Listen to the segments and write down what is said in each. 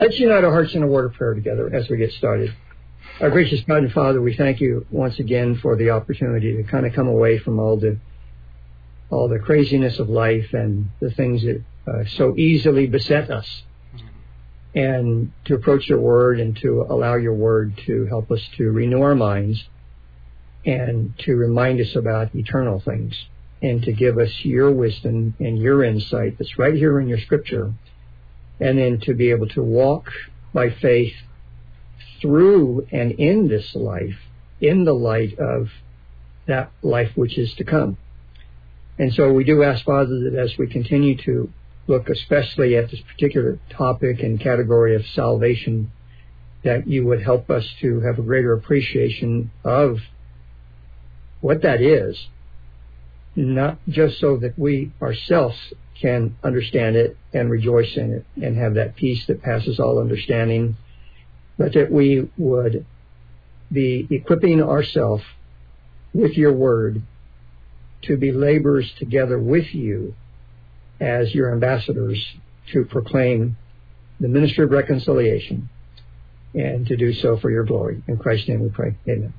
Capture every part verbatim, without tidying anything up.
Let's unite our hearts in a word of prayer together as we get started. Our gracious God and Father, we thank you once again for the opportunity to kind of come away from all the all the craziness of life and the things that uh, so easily beset us, and to approach your word and to allow your word to help us to renew our minds and to remind us about eternal things and to give us your wisdom and your insight that's right here in your scripture, and then to be able to walk by faith through and in this life, in the light of that life which is to come. And so we do ask, Father, that as we continue to look especially at this particular topic and category of salvation, that you would help us to have a greater appreciation of what that is, not just so that we ourselves can understand it and rejoice in it and have that peace that passes all understanding, but that we would be equipping ourselves with your word to be laborers together with you as your ambassadors to proclaim the ministry of reconciliation and to do so for your glory. In Christ's name we pray. Amen.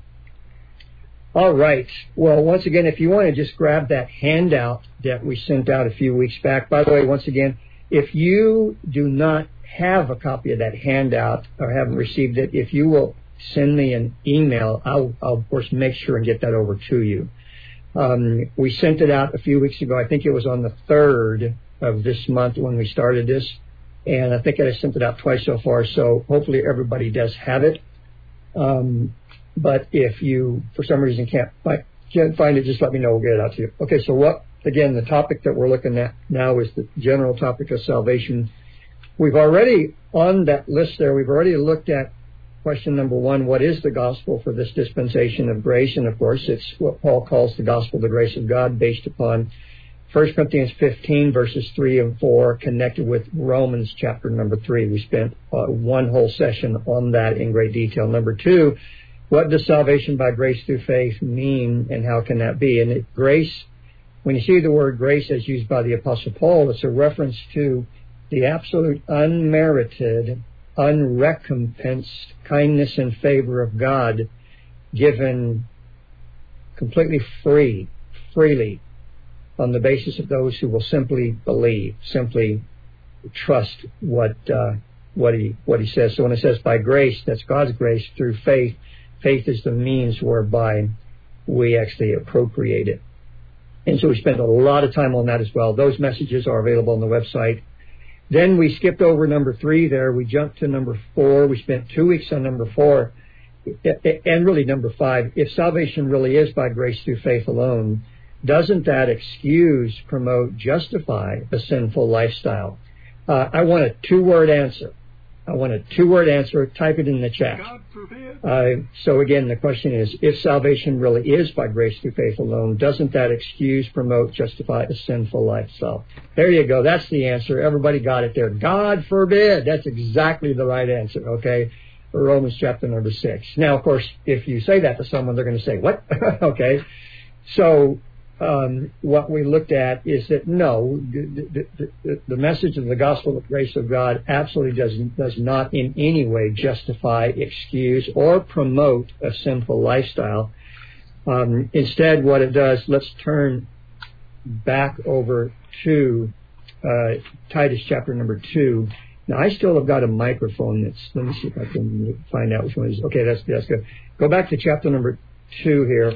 All right. Well, once again, if you want to just grab that handout that we sent out a few weeks back. By the way, once again, if you do not have a copy of that handout or haven't received it, if you will send me an email, I'll, I'll of course make sure and get that over to you. Um, we sent it out a few weeks ago. I think it was on the third of this month when we started this. And I think I sent it out twice so far. So hopefully everybody does have it. Um, but if you, for some reason, can't find, can't find it, just let me know. We'll get it out to you. Okay, so what, again, the topic that we're looking at now is the general topic of salvation. We've already, on that list there, we've already looked at question number one, what is the gospel for this dispensation of grace? And of course, it's what Paul calls the gospel of the grace of God, based upon First Corinthians fifteen, verses three and four, connected with Romans chapter number three. We spent uh, one whole session on that in great detail. Number two, what does salvation by grace through faith mean, and how can that be? And it, grace, when you see the word grace as used by the Apostle Paul, it's a reference to the absolute unmerited, unrecompensed kindness and favor of God, given completely free, freely, on the basis of those who will simply believe, simply trust what uh, what he what he says. So when it says by grace, that's God's grace through faith. Faith is the means whereby we actually appropriate it. And so we spent a lot of time on that as well. Those messages are available on the website. Then we skipped over number three there. We jumped to number four. We spent two weeks on number four, and really number five. If salvation really is by grace through faith alone, doesn't that excuse, promote, justify a sinful lifestyle? Uh, I want a two-word answer. I want a two-word answer. Type it in the chat. God forbid. Uh, so again, the question is, if salvation really is by grace through faith alone, doesn't that excuse, promote, justify a sinful lifestyle? There you go. That's the answer. Everybody got it there. God forbid. That's exactly the right answer, okay? Romans chapter number six. Now, of course, if you say that to someone, they're going to say, what? Okay. So Um, what we looked at is that no, the, the, the, the message of the gospel of the grace of God absolutely does, does not in any way justify, excuse, or promote a sinful lifestyle. Um, instead, what it does, let's turn back over to uh, Titus chapter number two. Now, I still have got a microphone that's, let me see if I can find out which one it is. Okay, that's, that's good. Go back to chapter number two here.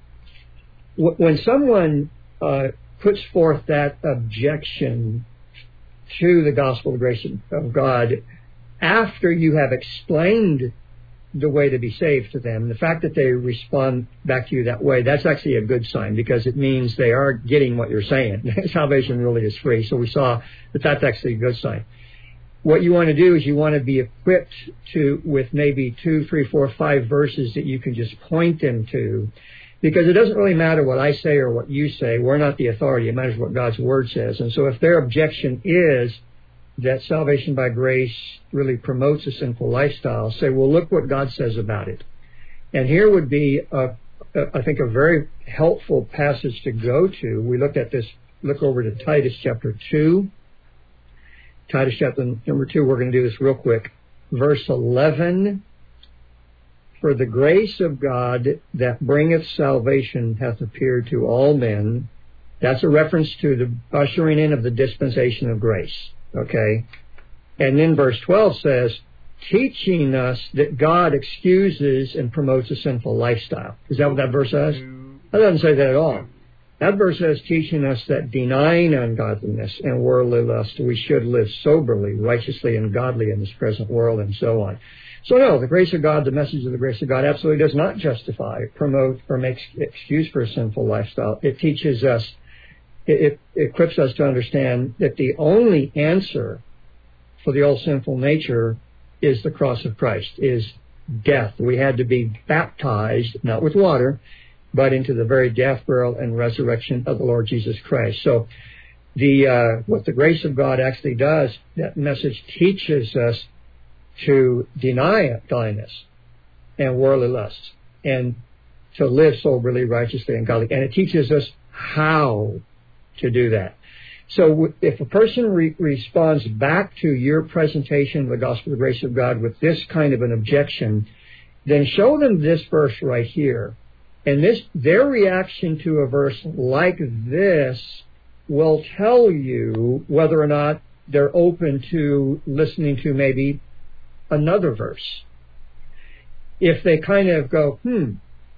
When someone uh, puts forth that objection to the gospel of grace of God, after you have explained the way to be saved to them, the fact that they respond back to you that way, that's actually a good sign, because it means they are getting what you're saying. Salvation really is free. So we saw that that's actually a good sign. What you want to do is you want to be equipped to with maybe two, three, four, five verses that you can just point them to. Because it doesn't really matter what I say or what you say. We're not the authority. It matters what God's Word says. And so if their objection is that salvation by grace really promotes a sinful lifestyle, say, well, look what God says about it. And here would be, a, a, I think, a very helpful passage to go to. We looked at this, look over to Titus chapter two. Titus chapter number two, we're going to do this real quick. Verse eleven, for the grace of God that bringeth salvation hath appeared to all men. That's a reference to the ushering in of the dispensation of grace. Okay? And then verse twelve says, teaching us that God excuses and promotes a sinful lifestyle. Is that what that verse says? That doesn't say that at all. That verse says, teaching us that denying ungodliness and worldly lust, we should live soberly, righteously, and godly in this present world, and so on. So no, the grace of God, the message of the grace of God absolutely does not justify, promote, or make excuse for a sinful lifestyle. It teaches us, it, it equips us to understand that the only answer for the old sinful nature is the cross of Christ, is death. We had to be baptized, not with water, but into the very death, burial, and resurrection of the Lord Jesus Christ. So the uh, what the grace of God actually does, that message teaches us to deny godliness and worldly lusts and to live soberly, righteously, and godly. And it teaches us how to do that. So if a person re- responds back to your presentation of the gospel of the grace of God with this kind of an objection, then show them this verse right here. And this, their reaction to a verse like this will tell you whether or not they're open to listening to maybe another verse. If they kind of go, hmm,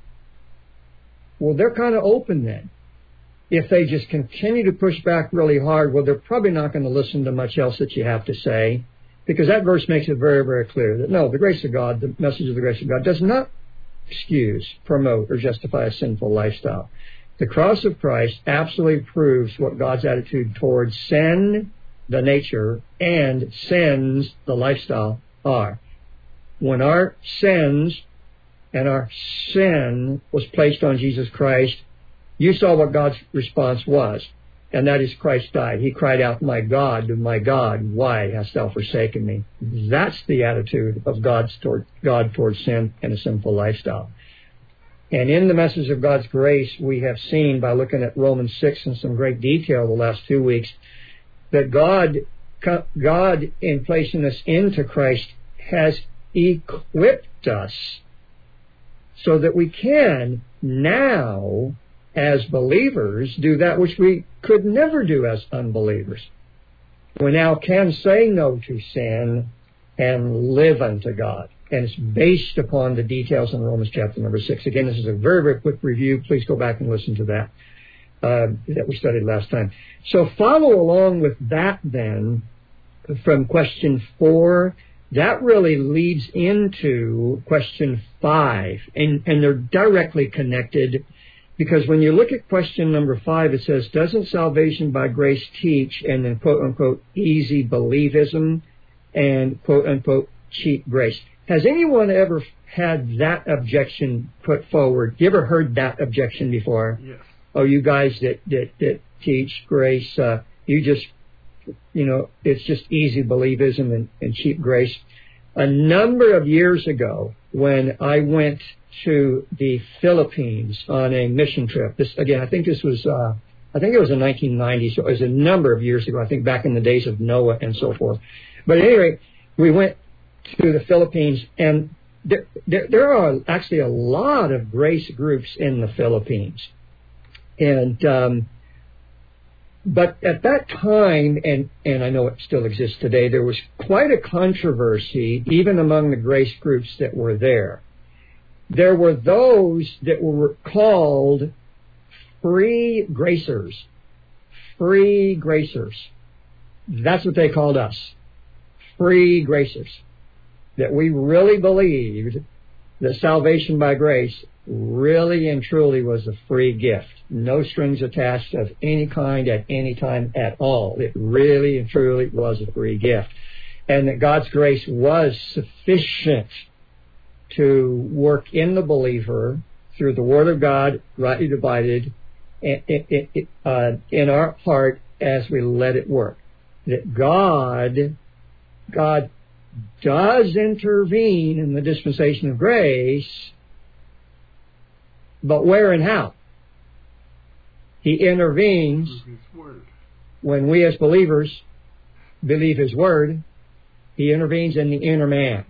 well, they're kind of open then. If they just continue to push back really hard, well, they're probably not going to listen to much else that you have to say, because that verse makes it very, very clear that no, the grace of God, the message of the grace of God, does not excuse, promote, or justify a sinful lifestyle. The cross of Christ absolutely proves what God's attitude towards sin, the nature, and sins, the lifestyle, are. When our sins and our sin was placed on Jesus Christ, you saw what God's response was, and that is Christ died. He cried out, my God, my God, why hast thou forsaken me? That's the attitude of God's toward, God towards sin and a sinful lifestyle. And in the message of God's grace, we have seen by looking at Romans six in some great detail the last two weeks, that God, God in placing us into Christ has equipped us so that we can now, as believers, do that which we could never do as unbelievers. We now can say no to sin and live unto God. And it's based upon the details in Romans chapter number six. Again, this is a very, very quick review. Please go back and listen to that, uh, that we studied last time. So follow along with that then from question four. That really leads into question five. And, and they're directly connected, because when you look at question number five, it says, doesn't salvation by grace teach, and then quote unquote, easy believism and quote unquote, cheap grace? Has anyone ever had that objection put forward? You ever heard that objection before? Yes. Oh, you guys that, that, that teach grace, uh, you just, you know, it's just easy believism and, and cheap grace. A number of years ago, when I went to the Philippines on a mission trip, this again, I think this was, uh, I think it was in nineteen ninety, so it was a number of years ago, I think back in the days of Noah and so forth. But at any rate, we went to the Philippines, and there, there, there are actually a lot of grace groups in the Philippines. And, um, but at that time, and, and I know it still exists today, there was quite a controversy even among the grace groups that were there. There were those that were called free gracers. Free gracers. That's what they called us. Free gracers. That we really believed that salvation by grace really and truly was a free gift. No strings attached of any kind at any time at all. It really and truly was a free gift. And that God's grace was sufficient to work in the believer through the Word of God, rightly divided, uh, in our heart as we let it work. That God, God does intervene in the dispensation of grace, but where and how? He intervenes when we as believers believe His Word, He intervenes in the inner man.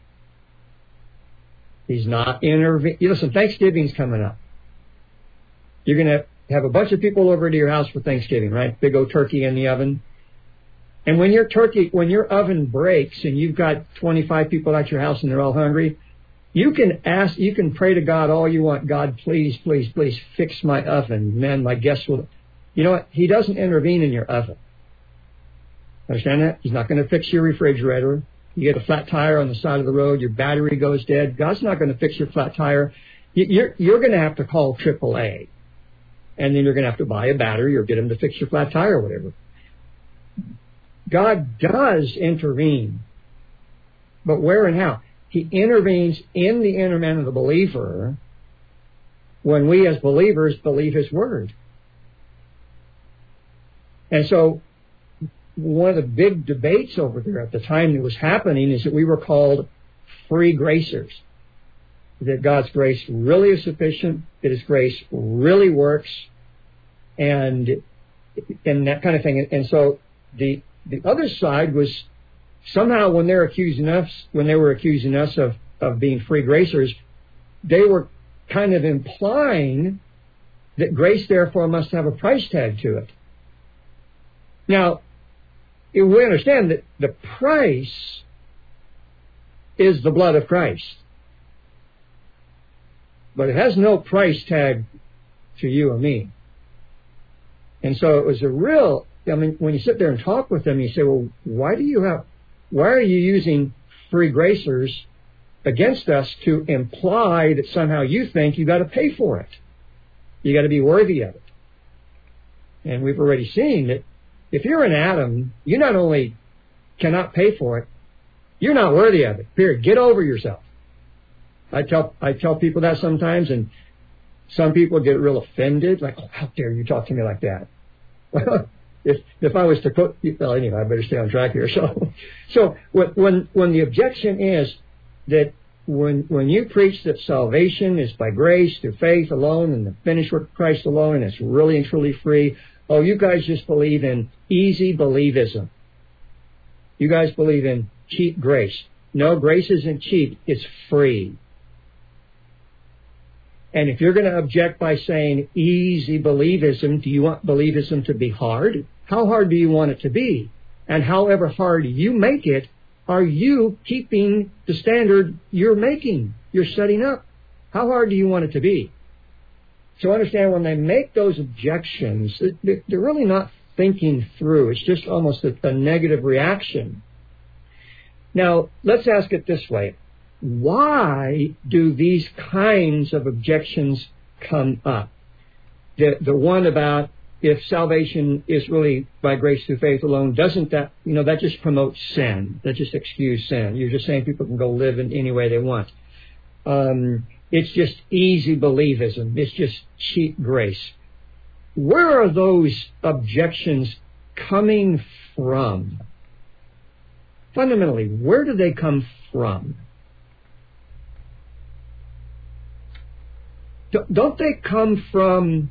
He's not intervening. Listen, Thanksgiving's coming up. You're going to have a bunch of people over to your house for Thanksgiving, right? Big old turkey in the oven. And when your turkey, when your oven breaks and you've got twenty-five people at your house and they're all hungry, you can ask, you can pray to God all you want. God, please, please, please fix my oven. Man, my guests will. You know what? He doesn't intervene in your oven. Understand that? He's not going to fix your refrigerator. You get a flat tire on the side of the road, your battery goes dead. God's not going to fix your flat tire. You're, you're going to have to call triple A. And then you're going to have to buy a battery or get them to fix your flat tire or whatever. God does intervene. But where and how? He intervenes in the inner man of the believer when we as believers believe His Word. And so one of the big debates over there at the time that was happening is that we were called free gracers. That God's grace really is sufficient, that His grace really works, and and that kind of thing. And so the the other side was somehow when they're accusing us, when they were accusing us of, of being free gracers, they were kind of implying that grace therefore must have a price tag to it. Now, we understand that the price is the blood of Christ. But it has no price tag to you or me. And so it was a real, I mean, when you sit there and talk with them, you say, well, why do you have, why are you using free gracers against us to imply that somehow you think you got to pay for it? You got to be worthy of it. And we've already seen that if you're an Adam, you not only cannot pay for it, you're not worthy of it. Period. Get over yourself. I tell I tell people that sometimes, and some people get real offended, like, oh, how dare you talk to me like that? Well, if if I was to put, well, anyway, I better stay on track here. So, so when when the objection is that when when you preach that salvation is by grace through faith alone and the finished work of Christ alone, and it's really and truly free, oh, you guys just believe in easy believism. You guys believe in cheap grace. No, grace isn't cheap; it's free. And if you're going to object by saying easy believism, do you want believism to be hard? How hard do you want it to be? And however hard you make it, are you keeping the standard you're making, you're setting up? How hard do you want it to be? So understand, when they make those objections, they're really not thinking through. It's just almost a, a negative reaction. Now, let's ask it this way. Why do these kinds of objections come up? The the one about if salvation is really by grace through faith alone, doesn't that, you know, that just promotes sin. That just excuse sin. You're just saying people can go live in any way they want. Um, it's just easy believism. It's just cheap grace. Where are those objections coming from? Fundamentally, where do they come from? Don't they come from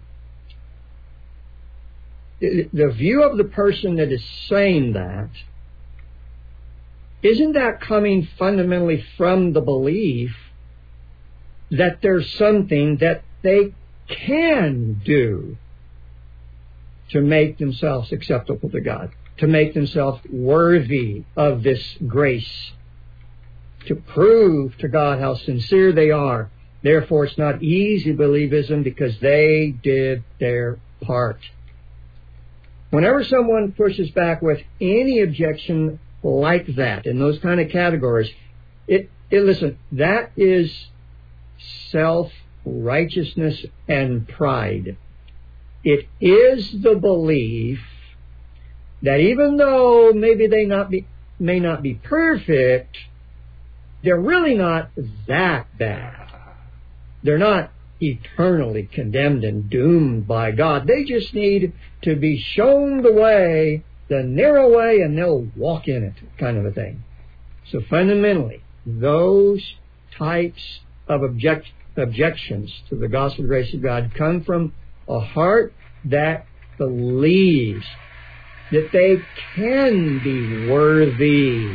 the view of the person that is saying that? Isn't that coming fundamentally from the belief that there's something that they can do to make themselves acceptable to God, to make themselves worthy of this grace, to prove to God how sincere they are? Therefore, it's not easy believism because they did their part. Whenever someone pushes back with any objection like that, in those kind of categories, it, it listen, that is self-righteousness and pride. It is the belief that even though maybe they not be, may not be perfect, they're really not that bad. They're not eternally condemned and doomed by God. They just need to be shown the way, the narrow way, and they'll walk in it, kind of a thing. So fundamentally, those types of object, objections to the gospel grace of God come from a heart that believes that they can be worthy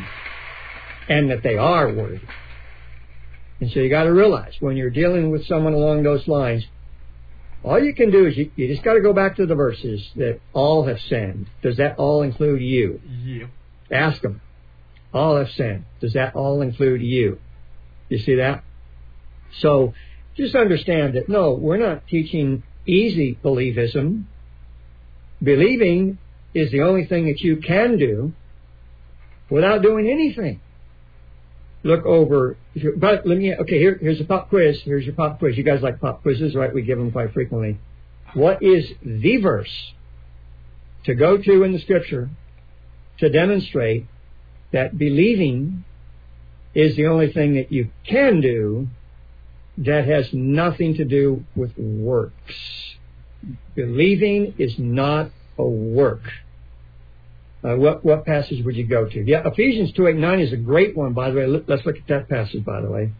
and that they are worthy. And so you got to realize when you're dealing with someone along those lines, all you can do is you, you just got to go back to the verses that all have sinned. Does that all include you? Yeah. Ask them. All have sinned. Does that all include you? You see that? So just understand that, no, we're not teaching easy believism. Believing is the only thing that you can do without doing anything. Look over, if you, but let me, okay, here, here's a pop quiz. Here's your pop quiz. You guys like pop quizzes, right? We give them quite frequently. What is the verse to go to in the Scripture to demonstrate that believing is the only thing that you can do that has nothing to do with works? Believing is not a work. Uh, what what passage would you go to? Yeah, Ephesians two, eight, nine is a great one, by the way. Let's look at that passage, by the way.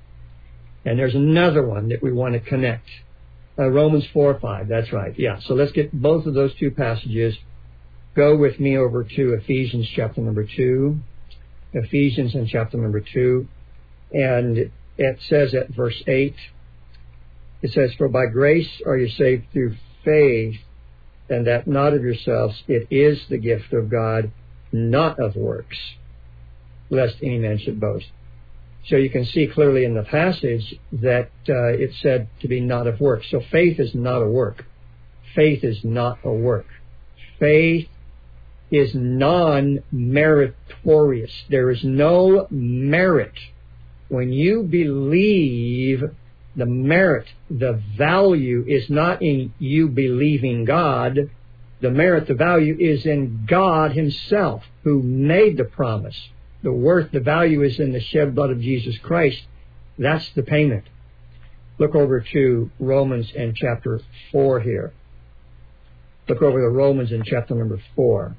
And there's another one that we want to connect. Uh, Romans four, five, that's right. Yeah, so let's get both of those two passages. Go with me over to Ephesians chapter number two. Ephesians in chapter number two. And it says at verse eight, it says, "For by grace are you saved through faith, and that not of yourselves, it is the gift of God, not of works, lest any man should boast." So you can see clearly in the passage that uh, it said to be not of works. So faith is not a work. Faith is not a work. Faith is non-meritorious. There is no merit. When you believe, the merit, the value is not in you believing God. The merit, the value is in God Himself, who made the promise. The worth, the value is in the shed blood of Jesus Christ. That's the payment. Look over to Romans in chapter four here. Look over to Romans in chapter number four.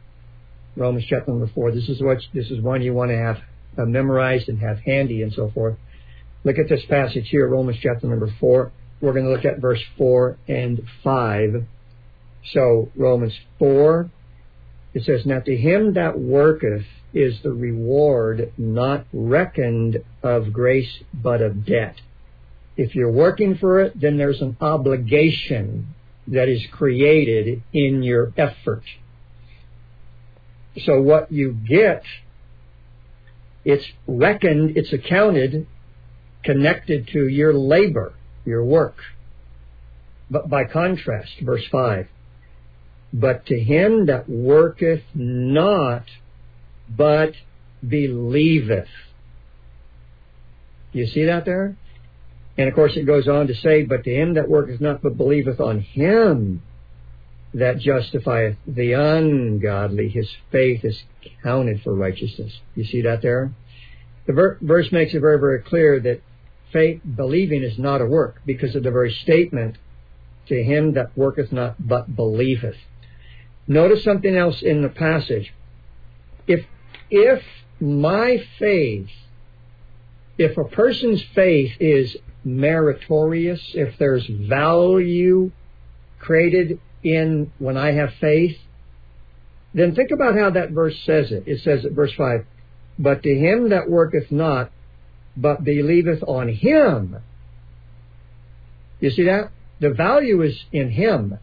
Romans chapter number four. This is what this is one you want to have uh, memorized and have handy and so forth. Look at this passage here, Romans chapter number four. We're going to look at verse four and five. So, Romans four, it says, "Now to him that worketh is the reward not reckoned of grace, but of debt." If you're working for it, then there's an obligation that is created in your effort. So what you get, it's reckoned, it's accounted, connected to your labor, your work. But by contrast, verse five, "But to him that worketh not, but believeth." You see that there? And of course it goes on to say, "But to him that worketh not, but believeth on him that justifieth the ungodly, his faith is counted for righteousness." You see that there? The ver- verse makes it very, very clear that faith, believing, is not a work because of the very statement, "To him that worketh not, but believeth." Notice something else in the passage. If, if my faith, if a person's faith is meritorious, if there's value created in when I have faith, then think about how that verse says it. It says at verse five, "But to him that worketh not, but believeth on him." You see that? The value is in him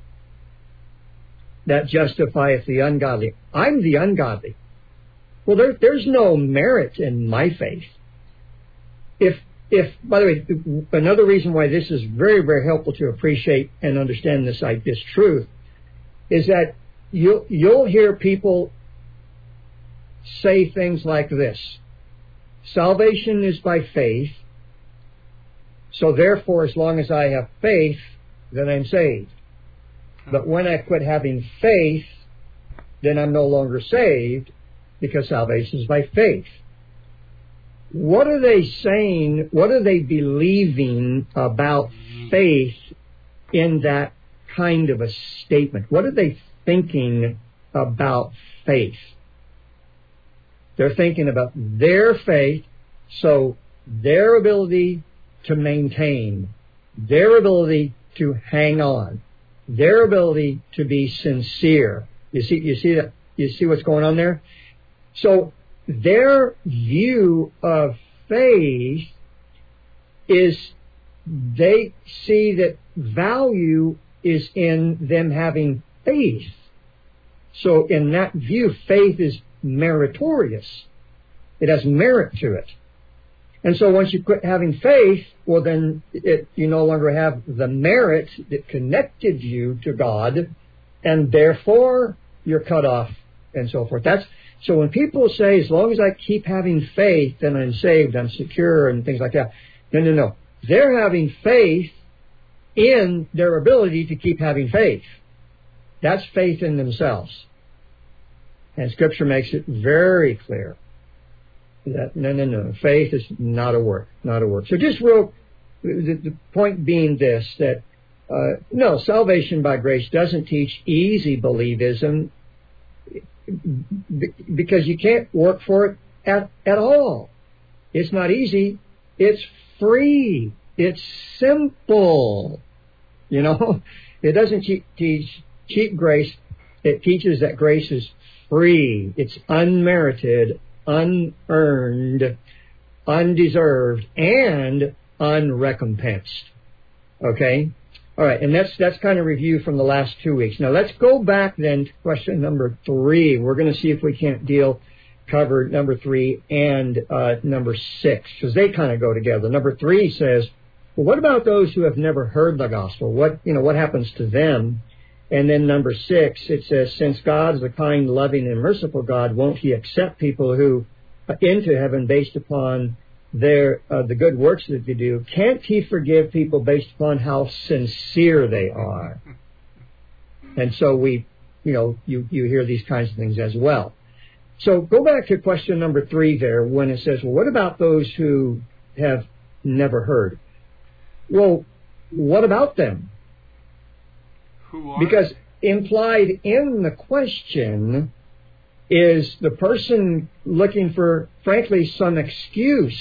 that justifieth the ungodly. I'm the ungodly. Well, there, there's no merit in my faith. If, if, by the way, another reason why this is very, very helpful to appreciate and understand this, like, this truth is that you'll, you'll hear people say things like this: salvation is by faith, so therefore as long as I have faith, then I'm saved. But when I quit having faith, then I'm no longer saved, because salvation is by faith. What are they saying? What are they believing about faith in that kind of a statement? What are they thinking about faith? They're thinking about their faith, so their ability to maintain, their ability to hang on, their ability to be sincere, You see, you see that, you see what's going on there? So their view of faith is they see that value is in them having faith. So in that view, faith is meritorious. It has merit to it. And so once you quit having faith, well then it, you no longer have the merit that connected you to God, and therefore you're cut off and so forth. That's so when people say, as long as I keep having faith, then I'm saved, I'm secure, and things like that. No, no, no. They're having faith in their ability to keep having faith. That's faith in themselves. And Scripture makes it very clear that, no, no, no, faith is not a work, not a work. So just real, the, the point being this, that, uh, no, salvation by grace doesn't teach easy believism, because you can't work for it at, at all. It's not easy. It's free. It's simple. You know, it doesn't teach, teach cheap grace. It teaches that grace is free. It's unmerited, unearned, undeserved, and unrecompensed. Okay? All right, and that's that's kind of review from the last two weeks. Now let's go back then to question number three. We're going to see if we can't deal, cover number three and uh, number six, because they kind of go together. Number three says, well, what about those who have never heard the gospel? What, you know, what happens to them? And then number six, it says, since God is a kind, loving, and merciful God, won't He accept people who uh, into heaven based upon their uh, the good works that they do? Can't He forgive people based upon how sincere they are? And so we, you know, you, you hear these kinds of things as well. So go back to question number three there when it says, well, what about those who have never heard? Well, what about them? Who are Because they? implied in the question is the person looking for, frankly, some excuse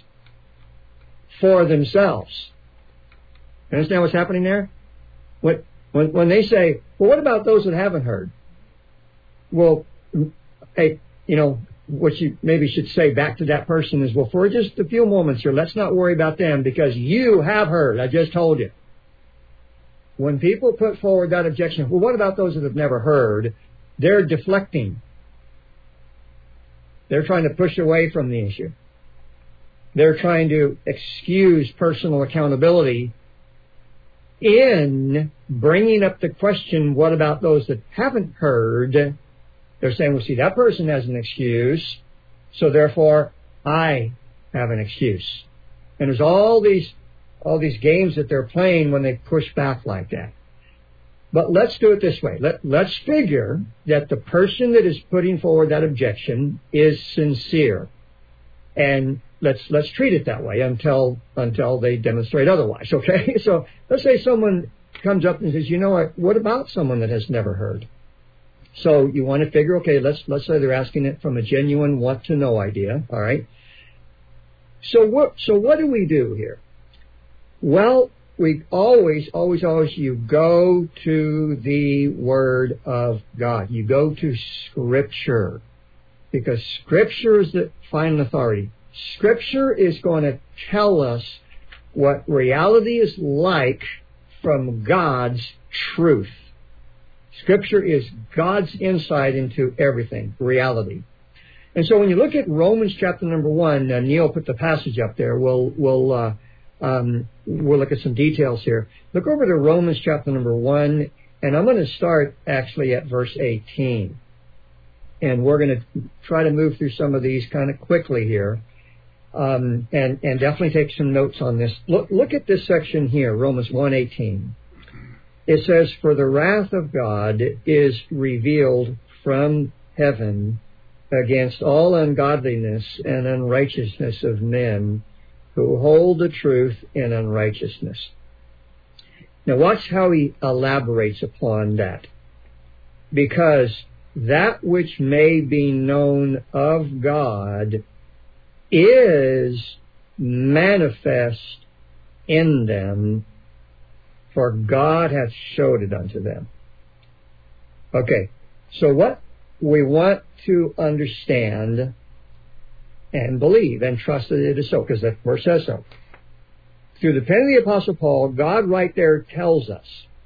for themselves. You understand what's happening there? When, when, when they say, well, what about those that haven't heard? Well, hey, you know, what you maybe should say back to that person is, well, for just a few moments here, let's not worry about them because you have heard. I just told you. When people put forward that objection, well, what about those that have never heard? They're deflecting. They're trying to push away from the issue. They're trying to excuse personal accountability in bringing up the question, what about those that haven't heard? They're saying, well, see, that person has an excuse, so therefore I have an excuse. And there's all these all these games that they're playing when they push back like that. But let's do it this way. Let, let's figure that the person that is putting forward that objection is sincere. And let's let's treat it that way until until they demonstrate otherwise, okay? So let's say someone comes up and says, you know what, what about someone that has never heard? So you want to figure, okay, let's let's say they're asking it from a genuine want to know idea, all right? So what so what do we do here? Well, we always, always, always, you go to the Word of God. You go to Scripture. Because Scripture is the final authority. Scripture is going to tell us what reality is like from God's truth. Scripture is God's insight into everything, reality. And so when you look at Romans chapter number one, uh, Neil put the passage up there. We'll, we'll, uh, um, we'll look at some details here. Look over to Romans chapter number one, and I'm going to start actually at verse eighteen. And we're going to try to move through some of these kind of quickly here, um, and, and definitely take some notes on this. Look, look at this section here, Romans one eighteen. It says, for the wrath of God is revealed from heaven against all ungodliness and unrighteousness of men who hold the truth in unrighteousness. Now watch how he elaborates upon that. Because that which may be known of God is manifest in them, for God hath showed it unto them. Okay, So what we want to understand and believe and trust that it is so, because that verse says so. Through the pen of the Apostle Paul, God right there tells us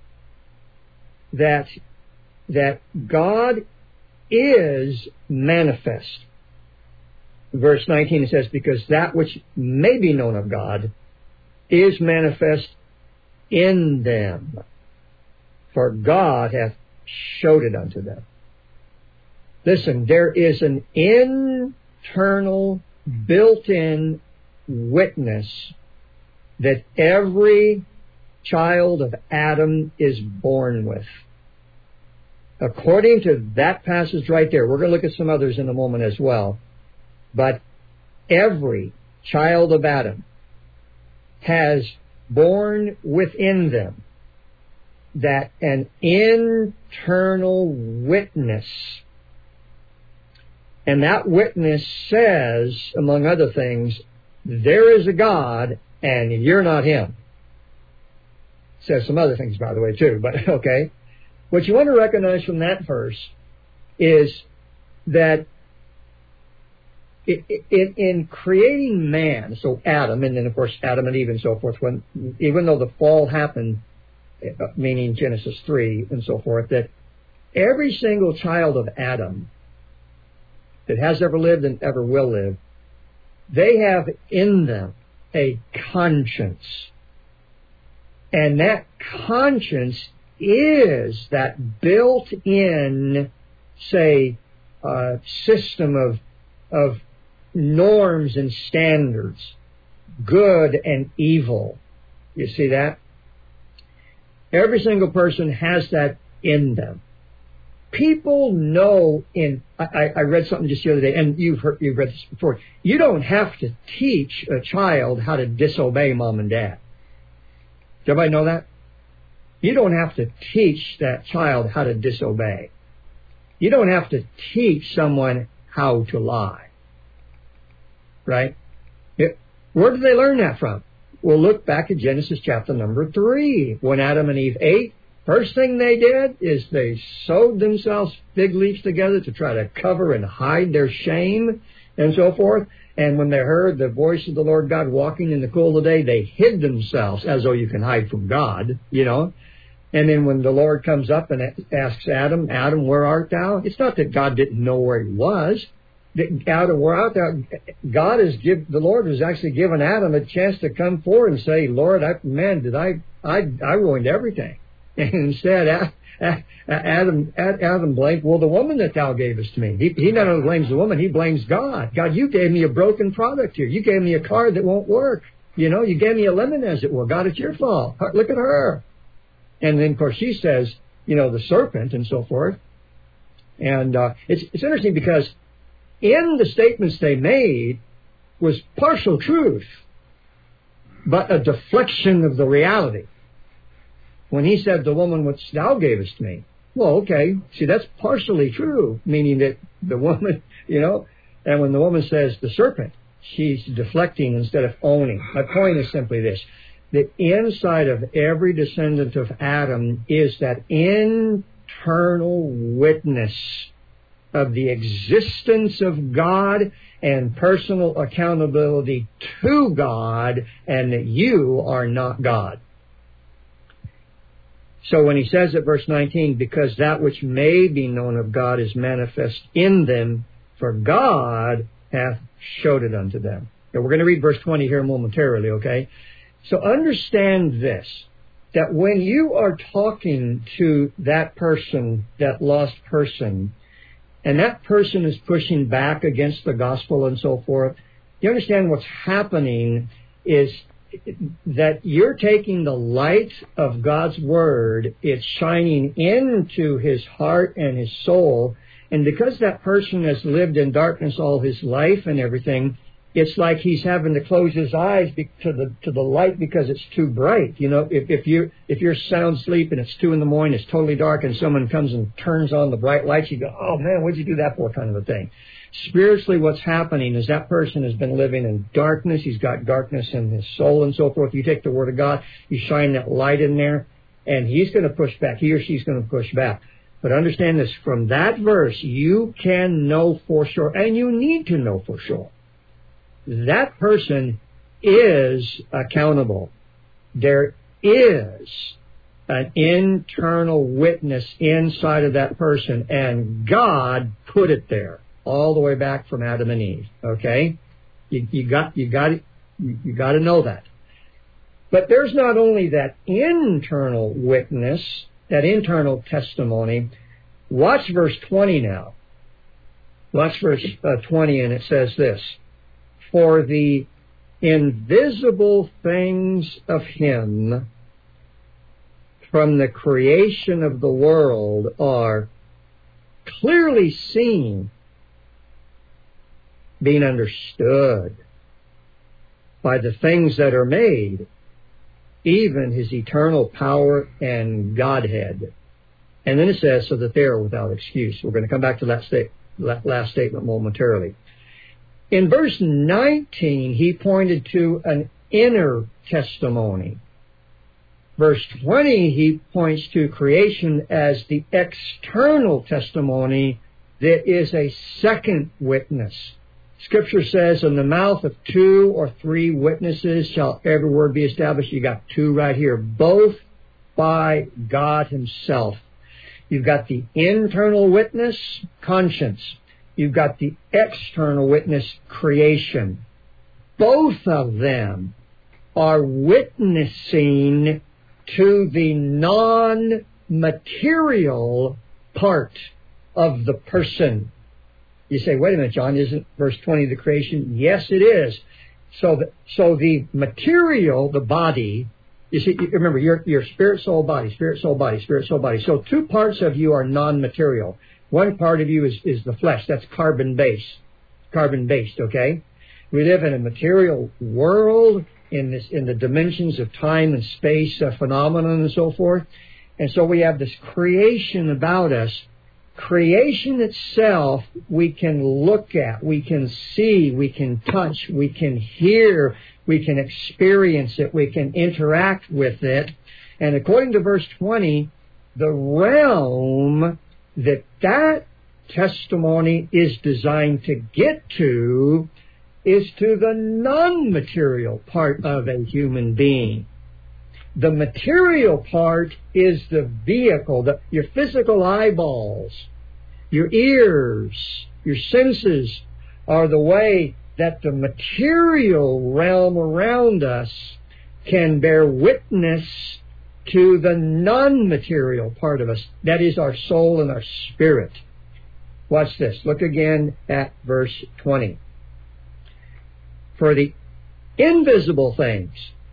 that, that God is manifest. Verse nineteen, it says, because that which may be known of God is manifest in them, for God hath showed it unto them. Listen, there is an internal, built-in witness that every child of Adam is born with. According to that passage right there, we're going to look at some others in a moment as well, but every child of Adam has born within them that an internal witness. And that witness says, among other things, there is a God and you're not him. Says some other things, by the way, too, but okay. What you want to recognize from that verse is that it, it, in creating man, so Adam, and then of course Adam and Eve and so forth, when even though the fall happened, meaning Genesis three and so forth, that every single child of Adam that has ever lived and ever will live, they have in them a conscience. And that conscience is that built-in, say, uh, system of, of norms and standards, good and evil. You see that? Every single person has that in them. People know in, I, I read something just the other day, and you've heard, you've read this before. You don't have to teach a child how to disobey mom and dad. Does everybody know that? You don't have to teach that child how to disobey. You don't have to teach someone how to lie. Right? It, where did they learn that from? Well, look back at Genesis chapter number three. When Adam and Eve ate, first thing they did is they sewed themselves fig leaves together to try to cover and hide their shame and so forth. And when they heard the voice of the Lord God walking in the cool of the day, they hid themselves as though you can hide from God, you know. And then when the Lord comes up and asks Adam, Adam, where art thou? It's not that God didn't know where he was. Adam, where art thou? God is give, the Lord has actually given Adam a chance to come forward and say, Lord, I, man, did I, I, I ruined everything. And instead, Adam, Adam blamed, well, the woman that thou gavest to me. He, he not only blames the woman, he blames God. God, you gave me a broken product here. You gave me a car that won't work. You know, you gave me a lemon, as it were. God, it's your fault. Look at her. And then, of course, she says, you know, the serpent and so forth. And uh, it's, it's interesting because in the statements they made was partial truth, but a deflection of the reality. When he said, the woman which thou gavest me, well, okay, see, that's partially true, meaning that the woman, you know, and when the woman says the serpent, she's deflecting instead of owning. My point is simply this, that inside of every descendant of Adam is that internal witness of the existence of God and personal accountability to God, and that you are not God. So when he says at verse nineteen, because that which may be known of God is manifest in them, for God hath showed it unto them. Now we're going to read verse twenty here momentarily, okay? So understand this, that when you are talking to that person, that lost person, and that person is pushing back against the gospel and so forth, you understand what's happening is that you're taking the light of God's Word, it's shining into his heart and his soul, and because that person has lived in darkness all his life and everything, it's like he's having to close his eyes to the to the light because it's too bright. You know, if, if you if you're sound asleep and it's two in the morning, it's totally dark, and someone comes and turns on the bright lights, you go, oh man, what'd you do that for, kind of a thing. Spiritually, what's happening is that person has been living in darkness. He's got darkness in his soul and so forth. You take the Word of God, you shine that light in there, and he's going to push back. He or she's going to push back. But understand this, from that verse, you can know for sure, and you need to know for sure, that person is accountable. There is an internal witness inside of that person, and God put it there all the way back from Adam and Eve. Okay, you, you got you got you, you got to know that. But there's not only that internal witness, that internal testimony. Watch verse twenty now. Watch verse uh, twenty, and it says this: "For the invisible things of Him from the creation of the world are clearly seen, being understood by the things that are made, even His eternal power and Godhead." And then it says, so that they are without excuse. We're going to come back to that, state, that last statement momentarily. In verse nineteen, he pointed to an inner testimony. Verse twenty, he points to creation as the external testimony that is a second witness. Scripture says, in the mouth of two or three witnesses shall every word be established. You got two right here, both by God Himself. You've got the internal witness, conscience. You've got the external witness, creation. Both of them are witnessing to the non-material part of the person. You say, wait a minute, John, isn't verse twenty the creation? Yes, it is. So the, so the material, the body, you see, remember, you're, you're spirit, soul, body, spirit, soul, body, spirit, soul, body. So two parts of you are non-material. One part of you is, is the flesh. That's carbon-based. Carbon-based, okay? We live in a material world in this, in the dimensions of time and space, uh, phenomenon and so forth. And so we have this creation about us. Creation itself we can look at, we can see, we can touch, we can hear, we can experience it, we can interact with it. And according to verse twenty, the realm that that testimony is designed to get to is to the non-material part of a human being. The material part is the vehicle, the, your physical eyeballs, your ears, your senses are the way that the material realm around us can bear witness to the non-material part of us. That is our soul and our spirit. Watch this. Look again at verse twenty. For the invisible things.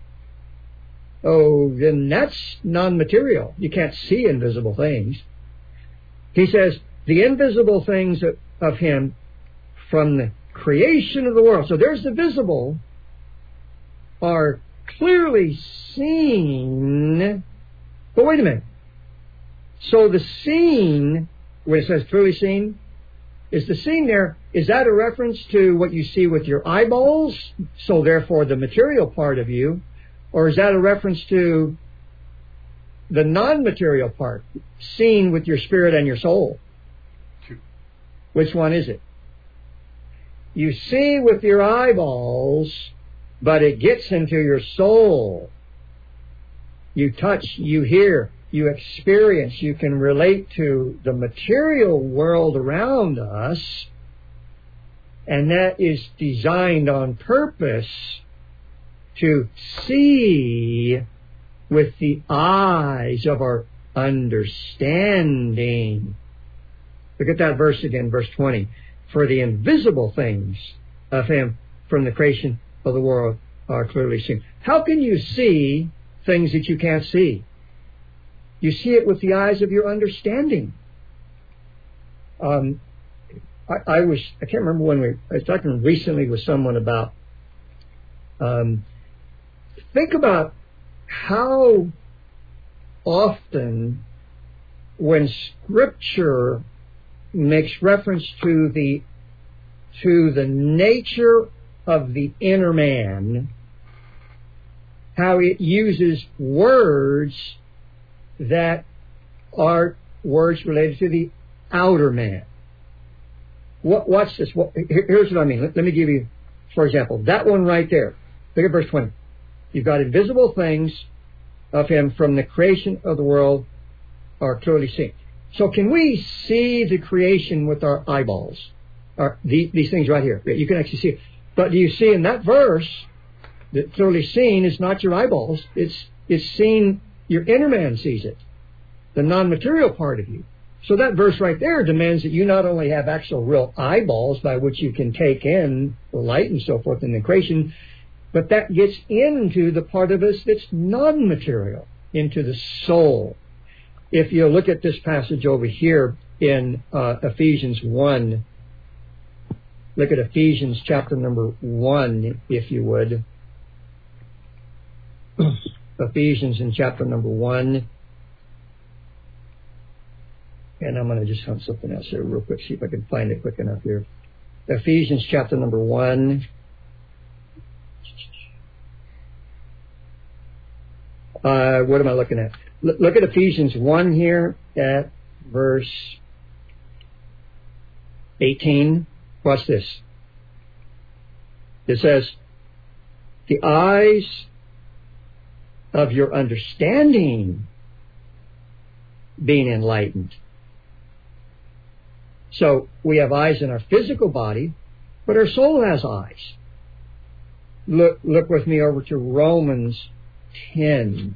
Oh, then that's non-material. You can't see invisible things. He says, the invisible things of, of Him from the creation of the world. So there's the visible, are clearly seen. But wait a minute. So the seen, when it says clearly seen, is the seen there, is that a reference to what you see with your eyeballs? So therefore the material part of you. Or is that a reference to the non-material part, seen with your spirit and your soul? Two. Which one is it? You see with your eyeballs, but it gets into your soul. You touch, you hear, you experience, you can relate to the material world around us, and that is designed on purpose to see with the eyes of our understanding. Look at that verse again, verse twenty. For the invisible things of Him from the creation of the world are clearly seen. How can you see things that you can't see? You see it with the eyes of your understanding. Um, I, I was, I can't remember when we, I was talking recently with someone about um, think about how often when Scripture makes reference to the to the nature of the inner man, how it uses words that are words related to the outer man. What, watch this. What, here, here's what I mean. Let, let me give you, for example, that one right there. Look at verse twenty. You've got invisible things of him from the creation of the world are clearly seen. So can we see the creation with our eyeballs? Or the, these things right here. You can actually see it. But do you see in that verse that clearly seen is not your eyeballs. It's, it's seen, your inner man sees it. The non-material part of you. So that verse right there demands that you not only have actual real eyeballs by which you can take in the light and so forth in the creation, but that gets into the part of us that's non-material, into the soul. If you look at this passage over here in uh, Ephesians one, look at Ephesians chapter number one, if you would. Ephesians in chapter number one. And I'm going to just hunt something else here real quick, see if I can find it quick enough here. Ephesians chapter number one. Uh, what am I looking at? L- look at Ephesians one here at verse eighteen. Watch this. It says, the eyes of your understanding being enlightened. So we have eyes in our physical body, but our soul has eyes. Look, look with me over to Romans ten.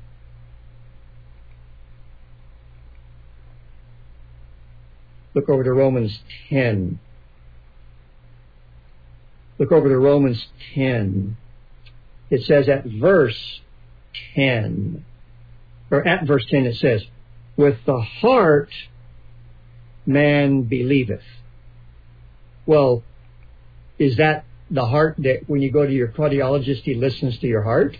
Look over to Romans ten. Look over to Romans ten. It says at verse ten, or at verse ten it says, with the heart man believeth. Well, is that the heart that when you go to your cardiologist, he listens to your heart?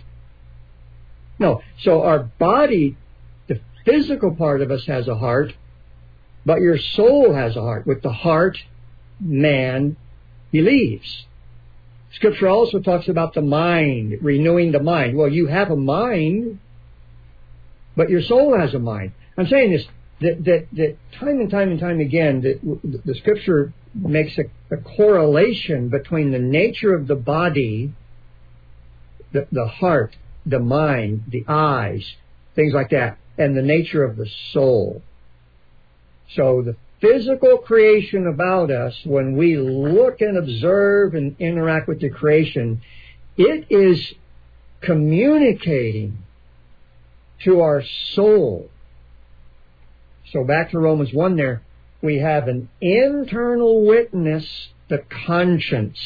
No. So our body, the physical part of us has a heart, but your soul has a heart. With the heart, man believes. Scripture also talks about the mind, renewing the mind. Well, you have a mind, but your soul has a mind. I'm saying this, that, that, that time and time and time again, that the Scripture makes a, a correlation between the nature of the body, the, the heart, the mind, the eyes, things like that, and the nature of the soul. So the physical creation about us, when we look and observe and interact with the creation, it is communicating to our soul. So back to Romans one there, we have an internal witness, the conscience.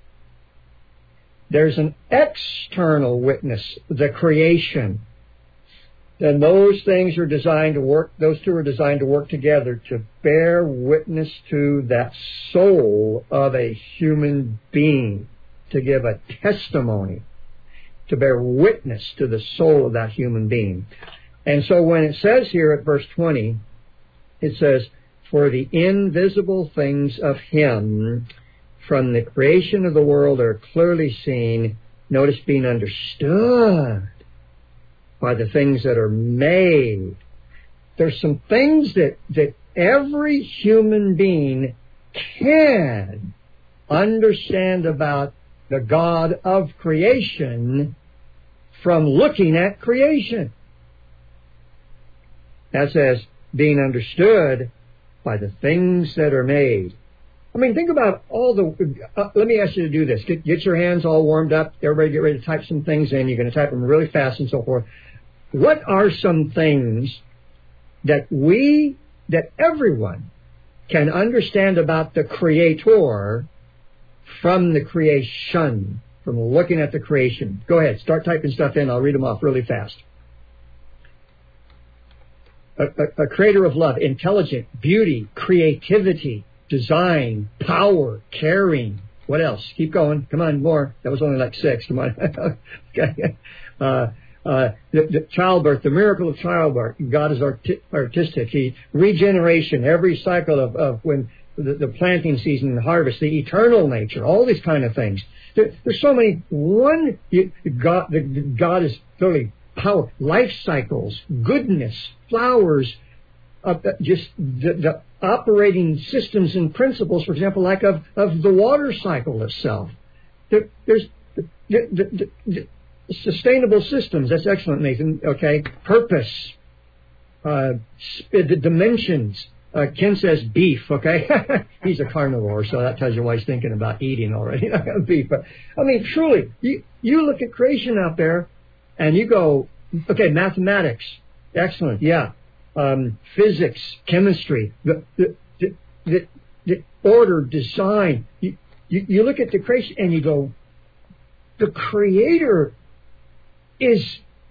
There's an external witness, the creation. And those things are designed to work, those two are designed to work together to bear witness to that soul of a human being, to give a testimony, to bear witness to the soul of that human being. And so when it says here at verse twenty, it says, for the invisible things of Him from the creation of the world are clearly seen, notice being understood by the things that are made. There's some things that, that every human being can understand about the God of creation from looking at creation. That says, being understood by the things that are made. I mean, think about all the... Uh, let me ask you to do this. Get, get your hands all warmed up. Everybody get ready to type some things in. You're going to type them really fast and so forth. What are some things that we, that everyone can understand about the Creator from the creation, from looking at the creation? Go ahead, start typing stuff in. I'll read them off really fast. A, a, a creator of love, intelligent, beauty, creativity, design, power, caring. What else? Keep going. Come on, more. That was only like six. Come on. Okay. Uh, Uh, the, the childbirth, the miracle of childbirth. God is arti- artistic. He regeneration, every cycle of, of when the, the planting season and harvest, the eternal nature, all these kind of things. There, there's so many. One, you, God, the, God is clearly power, life cycles, goodness, flowers, uh, just the, the operating systems and principles, for example, like of, of the water cycle itself. There, there's the, the, the, the sustainable systems. That's excellent, Nathan. Okay, purpose, uh, the dimensions. Uh, Ken says beef. Okay, he's a carnivore, so that tells you why he's thinking about eating already. Beef, but I mean, truly, you you look at creation out there, and you go, okay, mathematics, excellent, yeah. Um, physics, chemistry, the the, the the the order, design. You, you you look at the creation and you go, the Creator is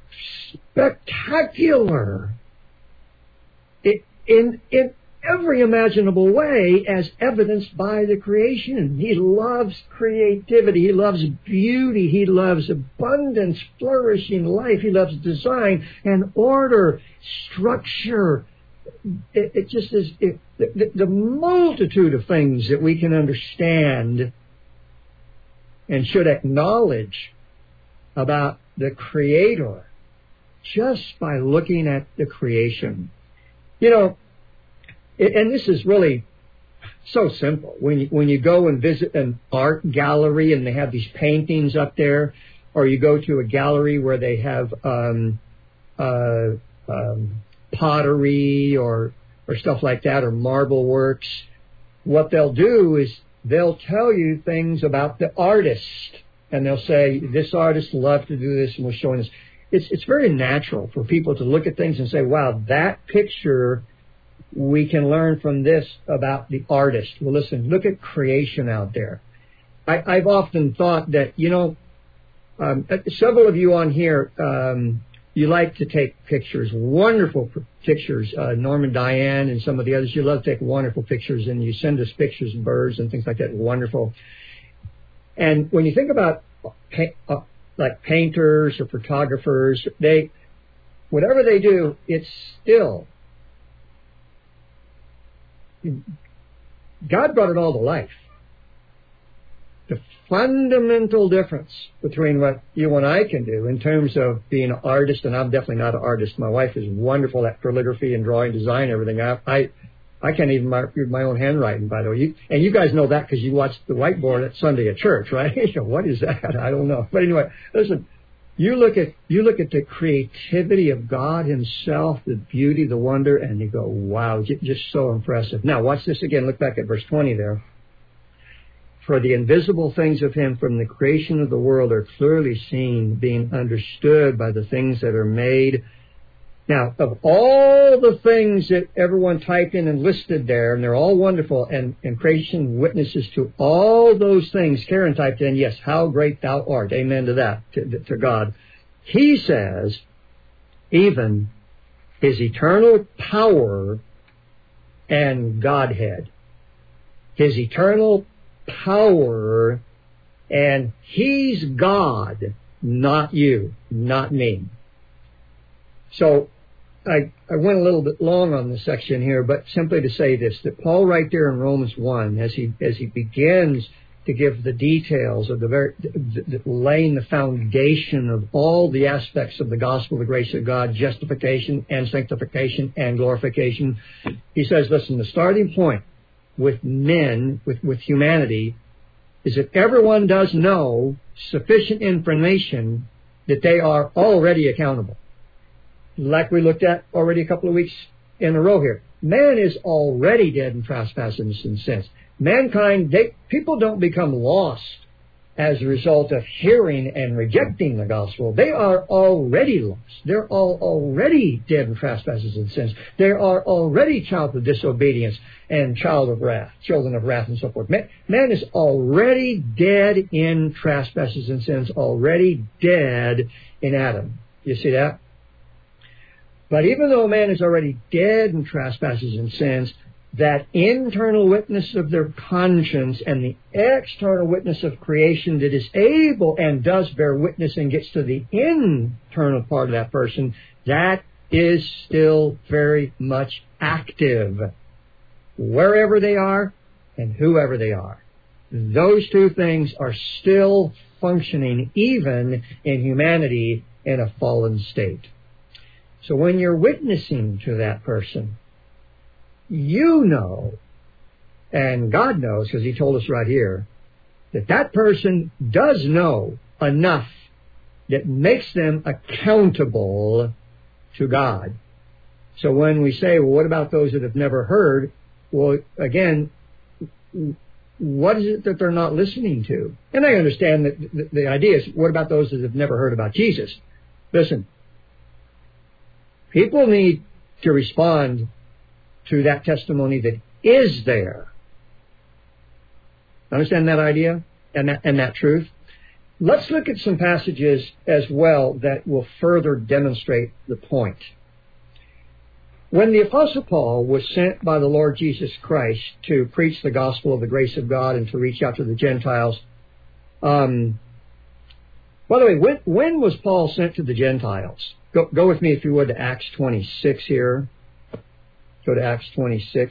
spectacular. It, in in every imaginable way, as evidenced by the creation. He loves creativity. He loves beauty. He loves abundance, flourishing life. He loves design and order, structure. It, it just is it, the, the multitude of things that we can understand and should acknowledge about the Creator just by looking at the creation. You know, and this is really so simple. When you, when you go and visit an art gallery and they have these paintings up there, or you go to a gallery where they have um, uh, um, pottery or or stuff like that, or marble works, what they'll do is they'll tell you things about the artist, and they'll say, this artist loved to do this and was showing this. It's it's very natural for people to look at things and say, wow, that picture, we can learn from this about the artist. Well, listen, look at creation out there. I, I've often thought that, you know, um, several of you on here, um, you like to take pictures, wonderful pictures. Uh, Norman, Diane, and some of the others, you love to take wonderful pictures, and you send us pictures of birds and things like that. Wonderful. And when you think about uh, like painters or photographers, they, whatever they do, it's still, God brought it all to life. The fundamental difference between what you and I can do in terms of being an artist, and I'm definitely not an artist. My wife is wonderful at calligraphy and drawing, design, everything. I I, I can't even read my own handwriting, by the way. You, and you guys know that because you watched the whiteboard at Sunday at church, right? What is that? I don't know. But anyway, listen. You look at you look at the creativity of God Himself, the beauty, the wonder, and you go, wow, just so impressive. Now, watch this again. Look back at verse twenty there. For the invisible things of Him from the creation of the world are clearly seen, being understood by the things that are made. Now, of all the things that everyone typed in and listed there, and they're all wonderful, and, and creation witnesses to all those things, Karen typed in, yes, how great thou art. Amen to that, to, to God. He says, even His eternal power and Godhead. His eternal power, and He's God, not you, not me. So, I, I went a little bit long on this section here, but simply to say this, that Paul right there in Romans one, as he as he begins to give the details of the, very, the, the laying the foundation of all the aspects of the gospel, the grace of God, justification and sanctification and glorification, he says, listen, the starting point with men, with, with humanity, is that everyone does know sufficient information that they are already accountable. Like we looked at already a couple of weeks in a row here. Man is already dead in trespasses and sins. Mankind, they, people don't become lost as a result of hearing and rejecting the gospel. They are already lost. They're all already dead in trespasses and sins. They are already child of disobedience and child of wrath, children of wrath and so forth. Man, man is already dead in trespasses and sins, already dead in Adam. You see that? But even though man is already dead in trespasses and sins, that internal witness of their conscience and the external witness of creation that is able and does bear witness and gets to the internal part of that person, that is still very much active, wherever they are and whoever they are. Those two things are still functioning even in humanity in a fallen state. So when you're witnessing to that person, you know, and God knows, because he told us right here, that that person does know enough that makes them accountable to God. So when we say, well, what about those that have never heard? Well, again, what is it that they're not listening to? And I understand that the, the idea is, what about those that have never heard about Jesus? Listen, people need to respond to that testimony that is there. Understand that idea and that, and that truth? Let's look at some passages as well that will further demonstrate the point. When the Apostle Paul was sent by the Lord Jesus Christ to preach the gospel of the grace of God and to reach out to the Gentiles, um, by the way, when, when was Paul sent to the Gentiles? Go, go with me, if you would, to Acts twenty-six here. Go to Acts twenty-six.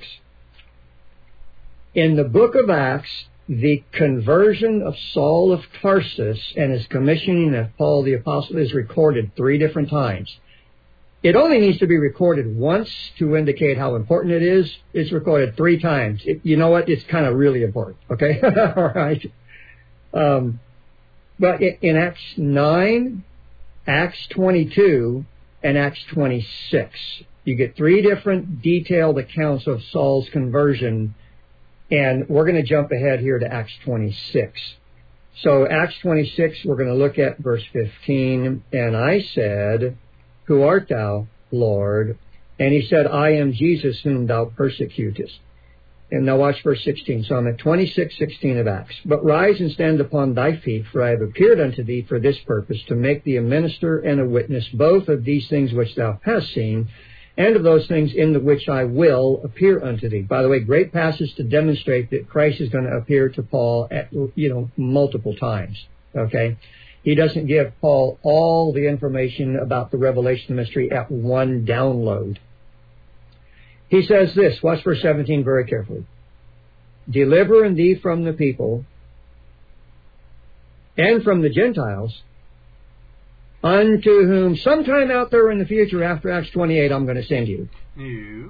In the book of Acts, the conversion of Saul of Tarsus and his commissioning of Paul the Apostle is recorded three different times. It only needs to be recorded once to indicate how important it is. It's recorded three times. It, you know what? It's kind of really important. Okay? All right. Um, but in, in Acts nine, Acts twenty-two, and Acts twenty-six, you get three different detailed accounts of Saul's conversion. And we're going to jump ahead here to Acts twenty-six. So Acts twenty-six, we're going to look at verse fifteen. And I said, who art thou, Lord? And he said, I am Jesus whom thou persecutest. And now watch verse sixteen. So I'm at twenty-six sixteen of Acts. But rise and stand upon thy feet, for I have appeared unto thee for this purpose, to make thee a minister and a witness, both of these things which thou hast seen, and of those things in the which I will appear unto thee. By the way, great passage to demonstrate that Christ is going to appear to Paul at, you know, multiple times. Okay? He doesn't give Paul all the information about the revelation mystery at one download. He says this, watch verse seventeen very carefully. Delivering thee from the people and from the Gentiles, unto whom sometime out there in the future, after Acts twenty-eight, I'm going to send you. You.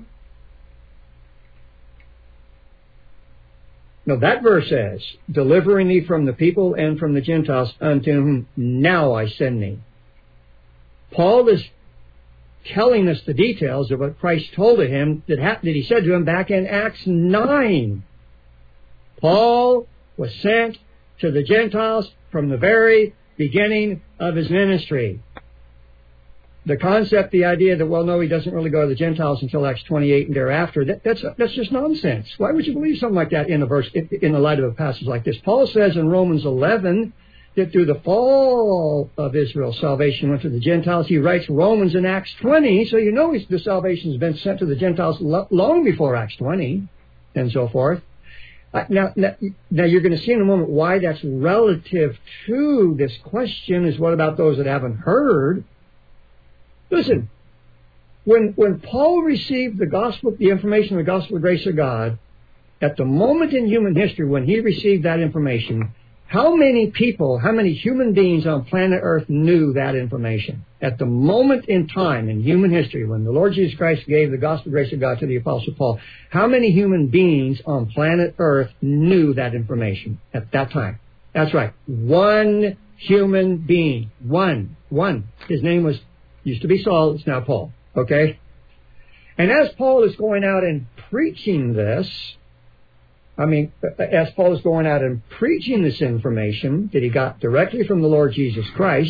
No, that verse says, delivering thee from the people and from the Gentiles, unto whom now I send thee. Paul is telling us the details of what Christ told to him that, ha- that he said to him back in Acts nine. Paul was sent to the Gentiles from the very beginning of his ministry. The concept, the idea that, well, no, he doesn't really go to the Gentiles until Acts twenty-eight and thereafter, that, that's that's just nonsense. Why would you believe something like that in a verse, in the light of a passage like this? Paul says in Romans eleven that through the fall of Israel, salvation went to the Gentiles. He writes Romans in Acts twenty, so you know the salvation has been sent to the Gentiles long before Acts twenty, and so forth. Uh, now, now, now, you're going to see in a moment why that's relative to this question is, what about those that haven't heard? Listen, when when Paul received the gospel, the information of the gospel of the grace of God, at the moment in human history when he received that information, how many people, how many human beings on planet Earth knew that information? At the moment in time in human history when the Lord Jesus Christ gave the gospel of grace of God to the Apostle Paul, how many human beings on planet Earth knew that information at that time? That's right. One human being. One. One. His name was, used to be Saul, it's now Paul. Okay? And as Paul is going out and preaching this, I mean, as Paul is going out and preaching this information that he got directly from the Lord Jesus Christ,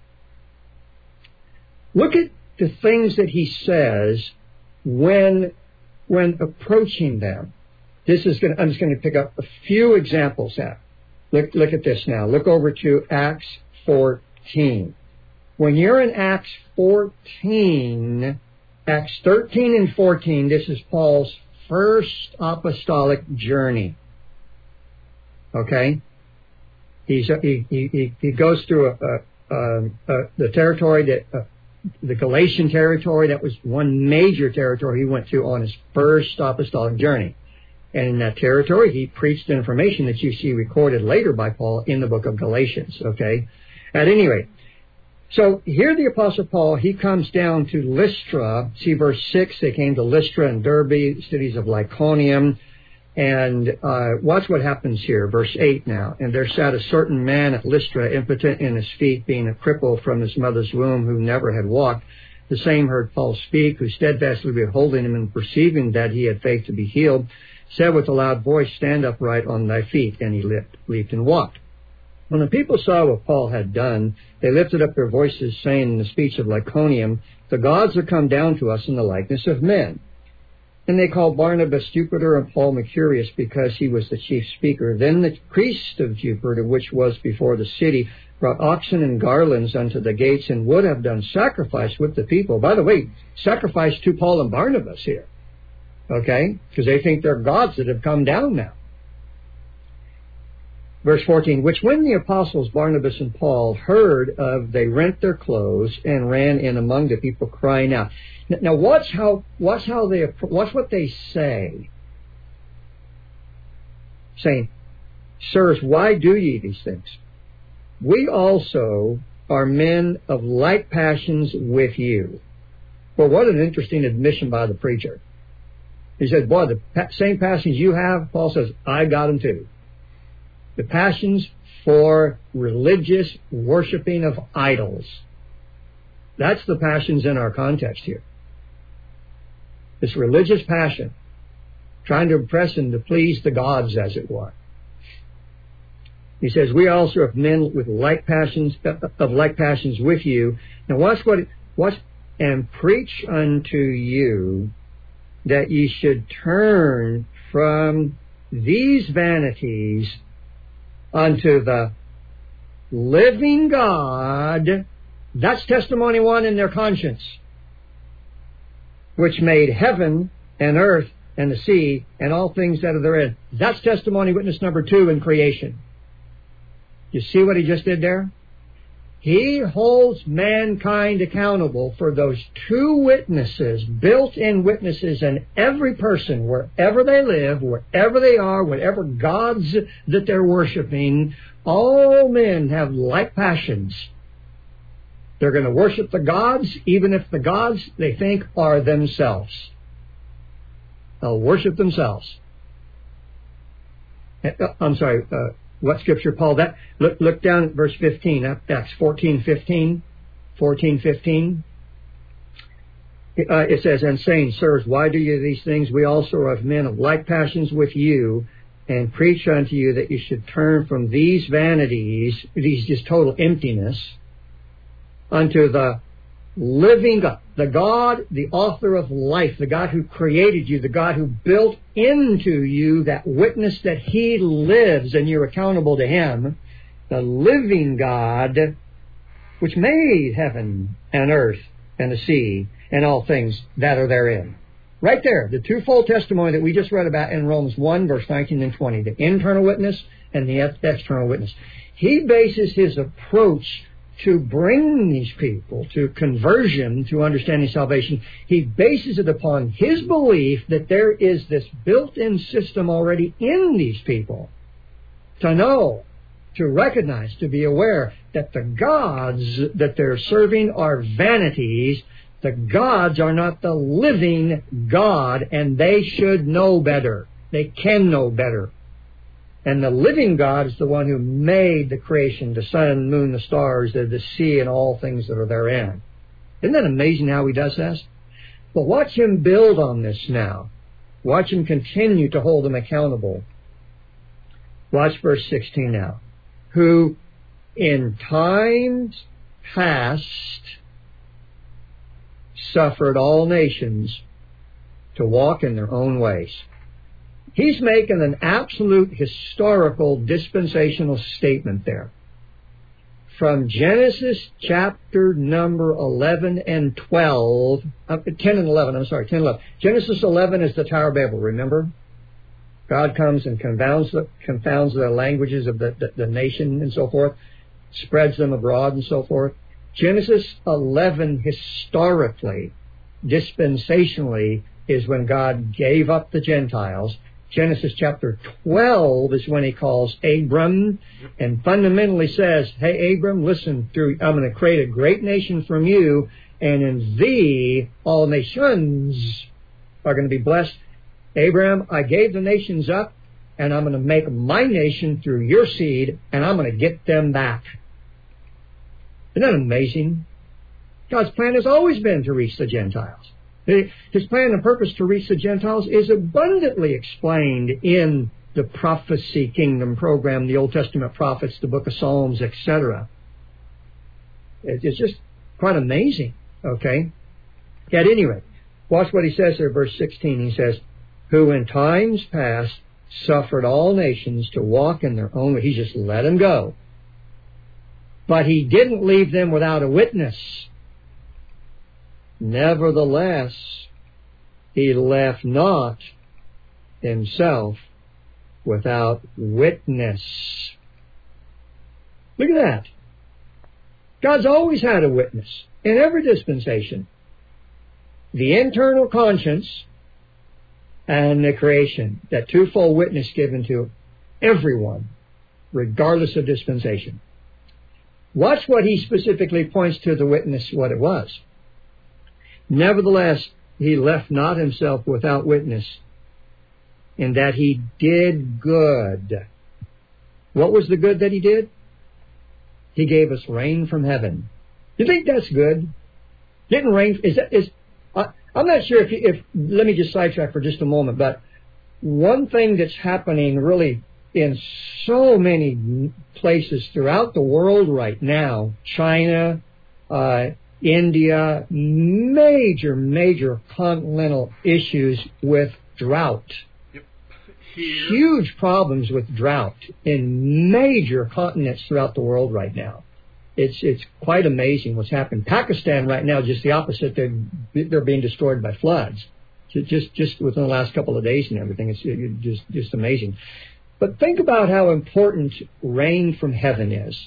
look at the things that he says when when approaching them. This is going to, I'm just going to pick up a few examples now. Look, look at this now. Look over to Acts fourteen. When you're in Acts fourteen, Acts thirteen and fourteen, this is Paul's first apostolic journey. Okay? He's, he, he, he goes through a, a, a, a, the territory that, uh, the Galatian territory, that was one major territory he went to on his first apostolic journey. And in that territory, he preached information that you see recorded later by Paul in the book of Galatians. Okay? At any rate, So here the Apostle Paul, he comes down to Lystra. See verse six, they came to Lystra and Derbe, cities of Lycaonium. And uh, watch what happens here, verse eight now. And there sat a certain man at Lystra, impotent in his feet, being a cripple from his mother's womb, who never had walked. The same heard Paul speak, who steadfastly beholding him and perceiving that he had faith to be healed, said with a loud voice, Stand upright on thy feet. And he leaped, leaped and walked. When the people saw what Paul had done, they lifted up their voices, saying in the speech of Lycaonium, The gods are come down to us in the likeness of men. And they called Barnabas Jupiter and Paul Mercurius, because he was the chief speaker. Then the priest of Jupiter, which was before the city, brought oxen and garlands unto the gates, and would have done sacrifice with the people. By the way, sacrifice to Paul and Barnabas here. Okay? Because they think they're gods that have come down now. Verse fourteen, which when the apostles Barnabas and Paul heard of, they rent their clothes and ran in among the people, crying out. Now watch how watch how they watch what they say. Saying, Sirs, why do ye these things? We also are men of like passions with you. Well, what an interesting admission by the preacher. He said, boy, the pa- same passions you have, Paul says, I got them too. The passions for religious worshiping of idols. That's the passions in our context here. This religious passion, trying to impress and to please the gods, as it were. He says, we also have men with like passions, of like passions with you. Now watch what, watch, and preach unto you that ye should turn from these vanities unto the living God. That's testimony one in their conscience, which made heaven and earth and the sea and all things that are therein. That's testimony witness number two in creation. You see what he just did there? He holds mankind accountable for those two witnesses, built-in witnesses, in every person, wherever they live, wherever they are, whatever gods that they're worshiping. All men have like passions. They're going to worship the gods, even if the gods they think are themselves. They'll worship themselves. I'm sorry, uh, what scripture, Paul? That look, look down at verse fifteen, Acts fourteen fifteen. fourteen fifteen. Uh, it says, and saying, Sirs, why do you these things? We also have men of like passions with you, and preach unto you that you should turn from these vanities, these just total emptiness, unto the living God, the God, the author of life, the God who created you, the God who built into you that witness that He lives and you're accountable to Him, the living God, which made heaven and earth and the sea and all things that are therein. Right there, the twofold testimony that we just read about in Romans one, verse nineteen and twenty, the internal witness and the external witness. He bases his approach to bring these people to conversion, to understanding salvation. He bases it upon his belief that there is this built-in system already in these people to know, to recognize, to be aware that the gods that they're serving are vanities. The gods are not the living God, and they should know better. They can know better. And the living God is the one who made the creation, the sun, moon, the stars, the, the sea, and all things that are therein. Isn't that amazing how he does this? But watch him build on this now. Watch him continue to hold them accountable. Watch verse sixteen now. Who in times past suffered all nations to walk in their own ways. He's making an absolute historical dispensational statement there. From Genesis chapter number eleven and twelve, uh, ten and eleven, I'm sorry, ten and eleven. Genesis eleven is the Tower of Babel, remember? God comes and confounds the, confounds the languages of the, the, the nation and so forth, spreads them abroad and so forth. Genesis eleven historically, dispensationally, is when God gave up the Gentiles, Genesis chapter twelve is when he calls Abram and fundamentally says, hey, Abram, listen, through, I'm going to create a great nation from you, and in thee all nations are going to be blessed. Abram, I gave the nations up, and I'm going to make my nation through your seed, and I'm going to get them back. Isn't that amazing? God's plan has always been to reach the Gentiles. His plan and purpose to reach the Gentiles is abundantly explained in the prophecy kingdom program, the Old Testament prophets, the book of Psalms, et cetera. It's just quite amazing, okay? At any rate, watch what he says there, verse sixteen. He says, who in times past suffered all nations to walk in their own way. He just let them go. But he didn't leave them without a witness. Nevertheless, he left not himself without witness. Look at that. God's always had a witness in every dispensation. The internal conscience and the creation. That twofold witness given to everyone, regardless of dispensation. Watch what he specifically points to the witness, what it was. Nevertheless, he left not himself without witness, in that he did good. What was the good that he did? He gave us rain from heaven. You think that's good? Getting rain, is that, is, uh, I'm not sure if, you, if, let me just sidetrack for just a moment, but one thing that's happening really in so many places throughout the world right now, China, uh, India, major, major continental issues with drought. Yep. Here. Huge problems with drought in major continents throughout the world right now. It's it's quite amazing what's happened. Pakistan right now, just the opposite. They're, they're being destroyed by floods. Just just within the last couple of days and everything. It's just just amazing. But think about how important rain from heaven is.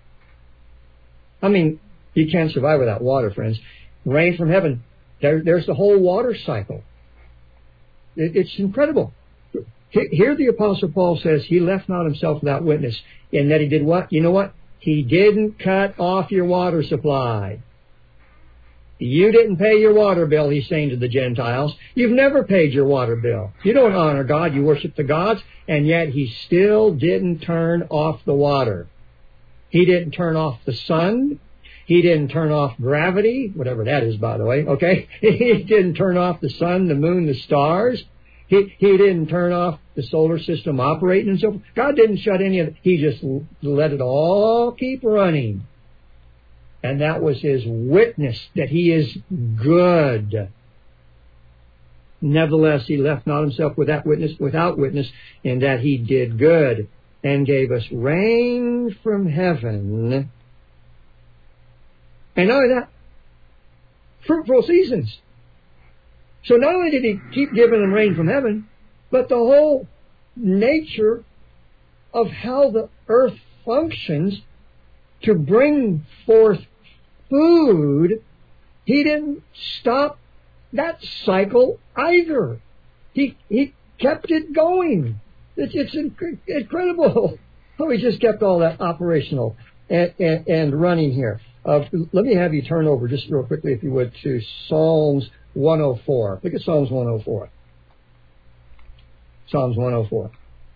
I mean, you can't survive without water, friends. Rain from heaven. There, there's the whole water cycle. It, it's incredible. Here the Apostle Paul says he left not himself without witness, in that he did what? You know what? He didn't cut off your water supply. You didn't pay your water bill, he's saying to the Gentiles. You've never paid your water bill. You don't honor God, you worship the gods, and yet he still didn't turn off the water. He didn't turn off the sun. He didn't turn off gravity, whatever that is, by the way, okay? He didn't turn off the sun, the moon, the stars. He, he didn't turn off the solar system operating and so forth. God didn't shut any of it. He just let it all keep running. And that was his witness that he is good. Nevertheless, he left not himself without witness, without witness, in that he did good and gave us rain from heaven. And not only that, fruitful seasons. So not only did he keep giving them rain from heaven, but the whole nature of how the earth functions to bring forth food, he didn't stop that cycle either. He he kept it going. It's, it's inc- incredible how he just kept all that operational and, and, and running here. Uh, let me have you turn over just real quickly, if you would, to Psalms one oh four. Look at Psalms one oh four. Psalms one oh four.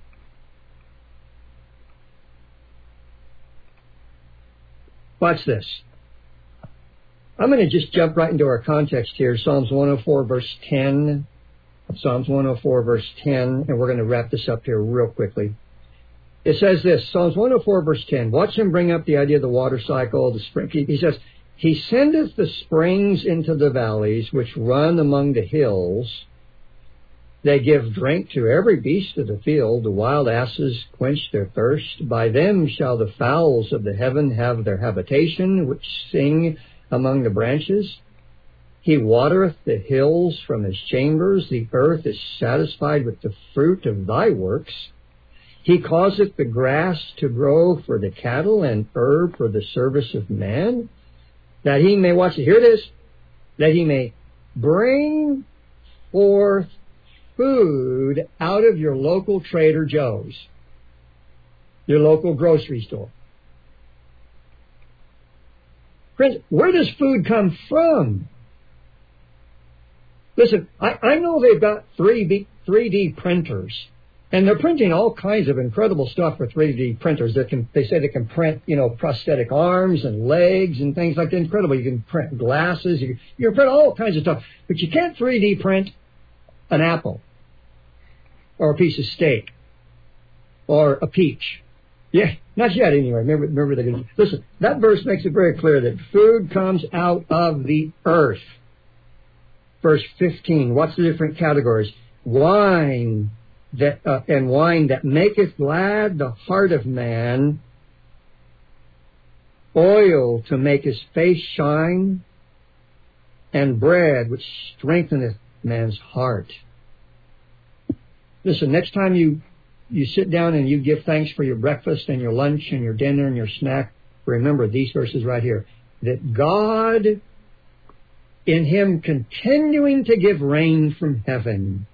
Watch this. I'm going to just jump right into our context here. Psalms one oh four, verse ten. Psalms one oh four, verse ten. And we're going to wrap this up here real quickly. It says this, Psalms one oh four, verse ten. Watch him bring up the idea of the water cycle, the spring. He says, he sendeth the springs into the valleys, which run among the hills. They give drink to every beast of the field. The wild asses quench their thirst. By them shall the fowls of the heaven have their habitation, which sing among the branches. He watereth the hills from his chambers. The earth is satisfied with the fruit of thy works. He causeth the grass to grow for the cattle and herb for the service of man, that he may, watch it, here it is, that he may bring forth food out of your local Trader Joe's, your local grocery store. Friends, where does food come from? Listen, I, I know they've got three D printers, and they're printing all kinds of incredible stuff for three D printers. That can, they say they can print, you know, prosthetic arms and legs and things like that. Incredible. You can print glasses. You can, you can print all kinds of stuff. But you can't three D print an apple or a piece of steak or a peach. Yeah, not yet anyway. Remember, remember they're gonna, listen, that verse makes it very clear that food comes out of the earth. Verse fifteen, what's the different categories? Wine that uh, and wine that maketh glad the heart of man, oil to make his face shine, and bread which strengtheneth man's heart. Listen, next time you you sit down and you give thanks for your breakfast and your lunch and your dinner and your snack, remember these verses right here. That God, in Him continuing to give rain from heaven,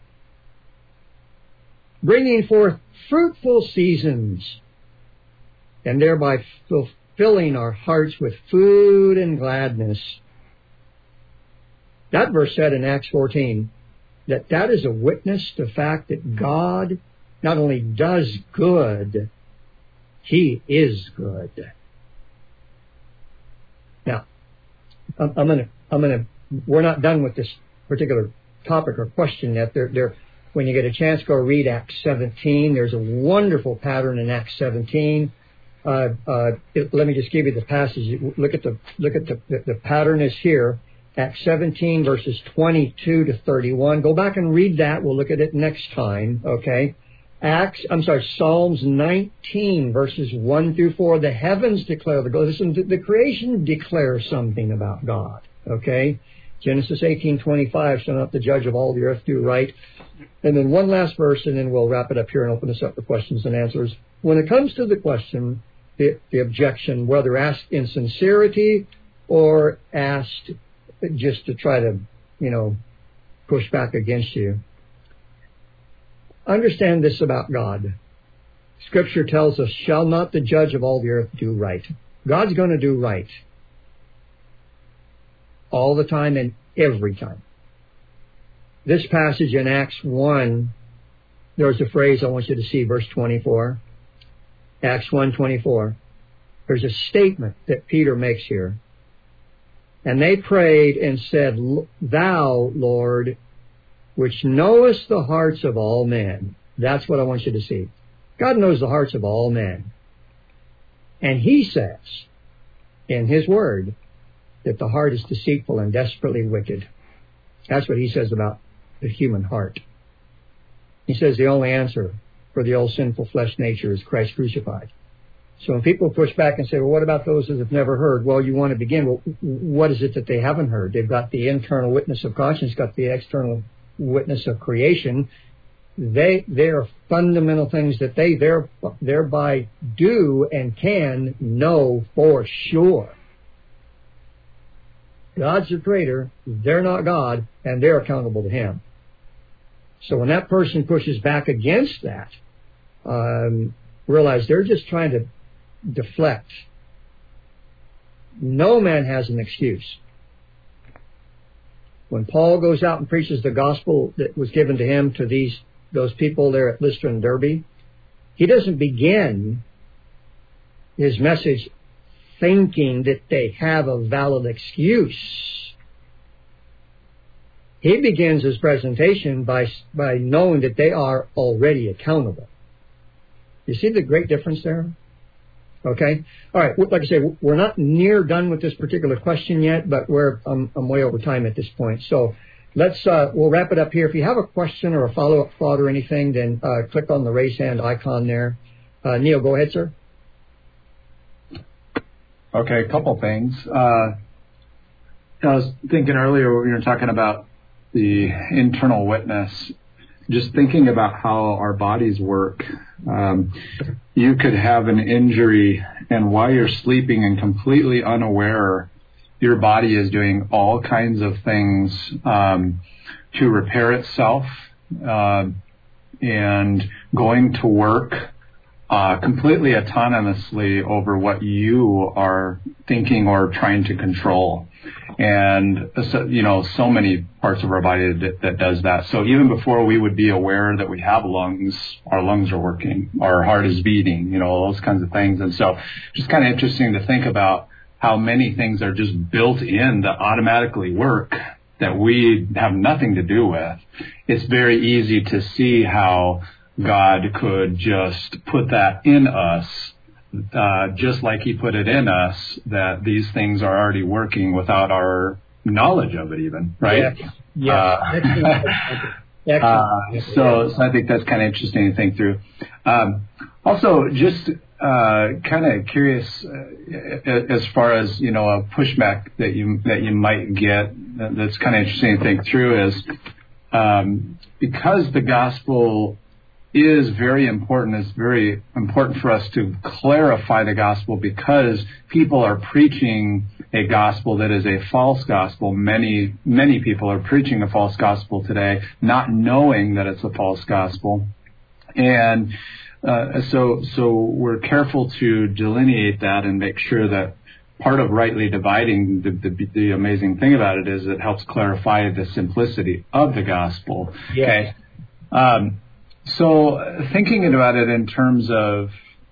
bringing forth fruitful seasons, and thereby fulfilling our hearts with food and gladness. That verse said in Acts fourteen that that is a witness to the fact that God not only does good, He is good. Now, I'm, I'm gonna, I'm gonna, we're not done with this particular topic or question yet. There, there, when you get a chance, go read Acts seventeen. There's a wonderful pattern in Acts seventeen. Uh, uh, it, let me just give you the passage. Look at the, look at the, the, the pattern is here. Acts seventeen, verses twenty-two to thirty-one. Go back and read that. We'll look at it next time, okay? Acts, I'm sorry, Psalms nineteen, verses one through four. The heavens declare the God. Listen, the creation declares something about God, okay? Genesis eighteen twenty-five, shall not the judge of all the earth do right? And then one last verse, and then we'll wrap it up here and open this up for questions and answers. When it comes to the question, the, the objection, whether asked in sincerity or asked just to try to, you know, push back against you, understand this about God. Scripture tells us, shall not the judge of all the earth do right? God's going to do right. All the time and every time. This passage in Acts one, there's a phrase I want you to see, verse twenty-four. Acts one twenty-four. There's a statement that Peter makes here. And they prayed and said, Thou, Lord, which knowest the hearts of all men. That's what I want you to see. God knows the hearts of all men. And He says in His Word that the heart is deceitful and desperately wicked. That's what He says about the human heart. He says the only answer for the old sinful flesh nature is Christ crucified. So when people push back and say, well, what about those that have never heard? Well, you want to begin, well, what is it that they haven't heard? They've got the internal witness of conscience, got the external witness of creation. They, they are fundamental things that they there, thereby do and can know for sure. God's the creator, they're not God, and they're accountable to Him. So when that person pushes back against that, um, realize they're just trying to deflect. No man has an excuse. When Paul goes out and preaches the gospel that was given to him to these those people there at Lystra and Derbe, he doesn't begin his message thinking that they have a valid excuse. He begins his presentation by by knowing that they are already accountable. You see the great difference there? Okay? All right, like I say, we're not near done with this particular question yet, but we're I'm, I'm way over time at this point. So let's, uh, we'll wrap it up here. If you have a question or a follow-up thought or anything, then uh, click on the raise hand icon there. Uh, Neil, go ahead, sir. Okay, a couple things. Uh, I was thinking earlier when you were talking about the internal witness, just thinking about how our bodies work. Um, you could have an injury, and while you're sleeping and completely unaware, your body is doing all kinds of things um, to repair itself uh, and going to work uh, completely autonomously over what you are thinking or trying to control. And, so, you know, so many parts of our body that, that does that. So even before we would be aware that we have lungs, our lungs are working, our heart is beating, you know, those kinds of things. And so just kind of interesting to think about how many things are just built in that automatically work that we have nothing to do with. It's very easy to see how God could just put that in us, uh, just like he put it in us, that these things are already working without our knowledge of it even, right? Yeah. yeah. Uh, uh, so, so I think that's kind of interesting to think through. Um, also, just uh, kind of curious uh, as far as, you know, a pushback that you that you might get that's kind of interesting to think through is um, because the gospel is very important. It's very important for us to clarify the gospel because people are preaching a gospel that is a false gospel. Many, many people are preaching a false gospel today, not knowing that it's a false gospel. And uh, so, so we're careful to delineate that and make sure that part of rightly dividing, the, the, the amazing thing about it is it helps clarify the simplicity of the gospel. Yeah. Okay. Um, So thinking about it in terms of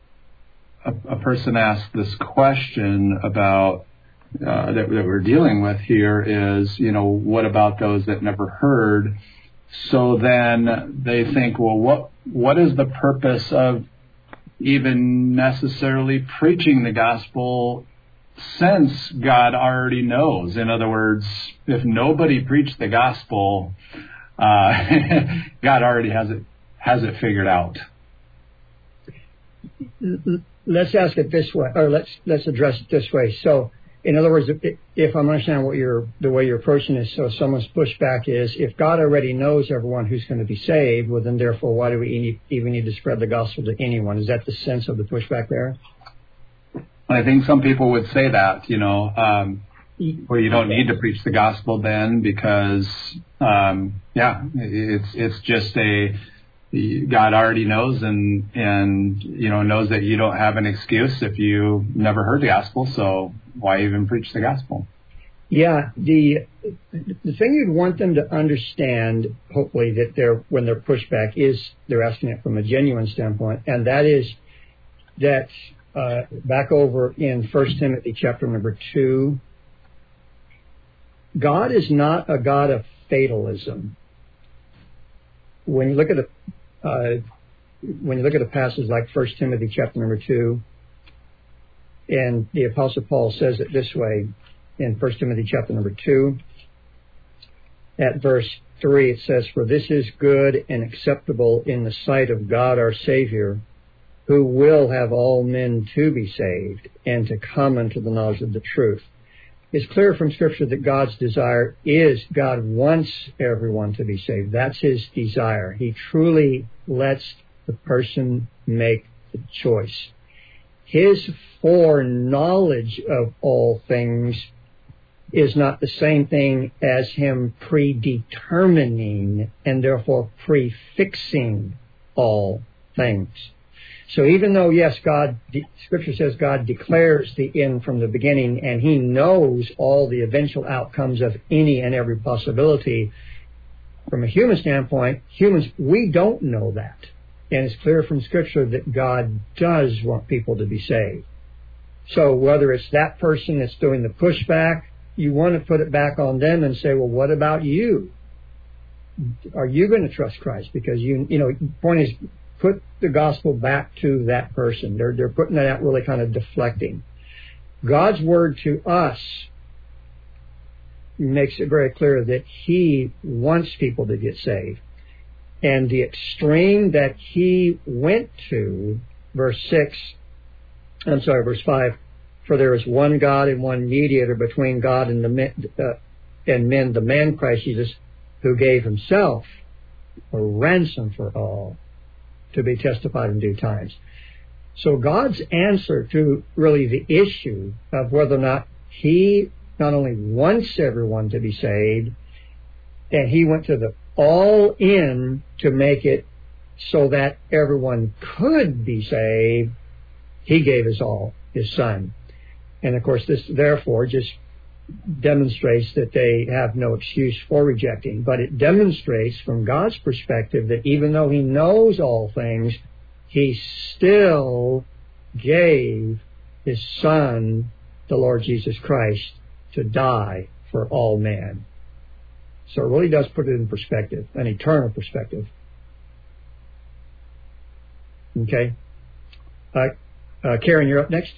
a, a person asked this question about uh, that, that we're dealing with here is, you know, what about those that never heard? So then they think, well, what what is the purpose of even necessarily preaching the gospel since God already knows? In other words, if nobody preached the gospel, uh, God already has it. has it figured out? Let's ask it this way, or let's let's address it this way. So, in other words, if, if I'm understanding what you're the way you're approaching this, so someone's pushback is, if God already knows everyone who's going to be saved, well, then therefore, why do we even need to spread the gospel to anyone? Is that the sense of the pushback there? I think some people would say that, you know, um, well, you don't need to preach the gospel then because, um, yeah, it's it's just a God already knows and, and, you know, knows that you don't have an excuse if you never heard the gospel. So why even preach the gospel? Yeah. The, the thing you'd want them to understand, hopefully, that they're, when they're pushed back is they're asking it from a genuine standpoint. And that is that, uh, back over in First Timothy chapter number two, God is not a God of fatalism. When you look at the Uh, when you look at a passage like First Timothy chapter number two, and the Apostle Paul says it this way in First Timothy chapter number two, at verse three, it says, "For this is good and acceptable in the sight of God our Savior, who will have all men to be saved and to come unto the knowledge of the truth." It's clear from Scripture that God's desire is God wants everyone to be saved. That's his desire. He truly lets the person make the choice. His foreknowledge of all things is not the same thing as him predetermining and therefore prefixing all things. So even though, yes, God, Scripture says God declares the end from the beginning and he knows all the eventual outcomes of any and every possibility, from a human standpoint, humans, we don't know that. And it's clear from Scripture that God does want people to be saved. So whether it's that person that's doing the pushback, you want to put it back on them and say, well, what about you? Are you going to trust Christ? Because, you you know, the point is, put the gospel back to that person. They're they're putting that out, really kind of deflecting. God's word to us makes it very clear that he wants people to get saved. And the extreme that he went to, verse six, I'm sorry, verse five, "For there is one God and one mediator between God and the men, uh, and men, the man Christ Jesus, who gave himself a ransom for all, to be testified in due times." So God's answer to really the issue of whether or not he not only wants everyone to be saved, and he went to the all in to make it so that everyone could be saved, he gave his all, his son. And of course, this therefore just demonstrates that they have no excuse for rejecting. But it demonstrates from God's perspective that even though he knows all things, he still gave his son, the Lord Jesus Christ, to die for all men. So it really does put it in perspective, an eternal perspective. Okay. Uh, uh, Karen, you're up next.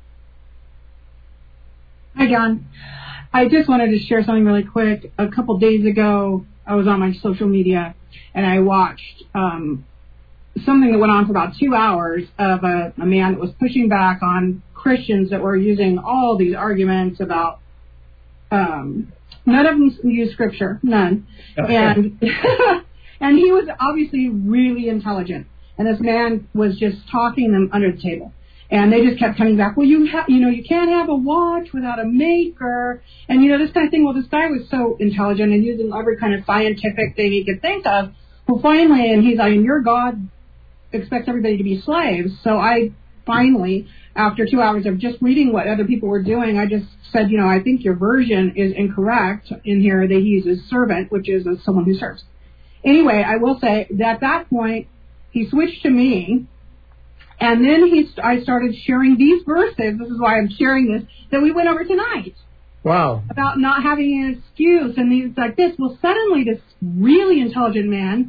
Hi, John. I just wanted to share something really quick. A couple days ago, I was on my social media, and I watched um, something that went on for about two hours of a, a man that was pushing back on Christians that were using all these arguments about um, none of them use Scripture, none. Okay. And and he was obviously really intelligent, and this man was just talking them under the table. And they just kept coming back, well, you ha- you know, you can't have a watch without a maker, and, you know, this kind of thing. Well, this guy was so intelligent and using every kind of scientific thing he could think of. Well, finally, and he's like, and your God expects everybody to be slaves. So I finally, after two hours of just reading what other people were doing, I just said, you know, I think your version is incorrect. In here, they uses servant, which is someone who serves. Anyway, I will say that at that point, he switched to me. And then he, I started sharing these verses. This is why I'm sharing this, that we went over tonight. Wow. About not having an excuse and things like this. Well, suddenly this really intelligent man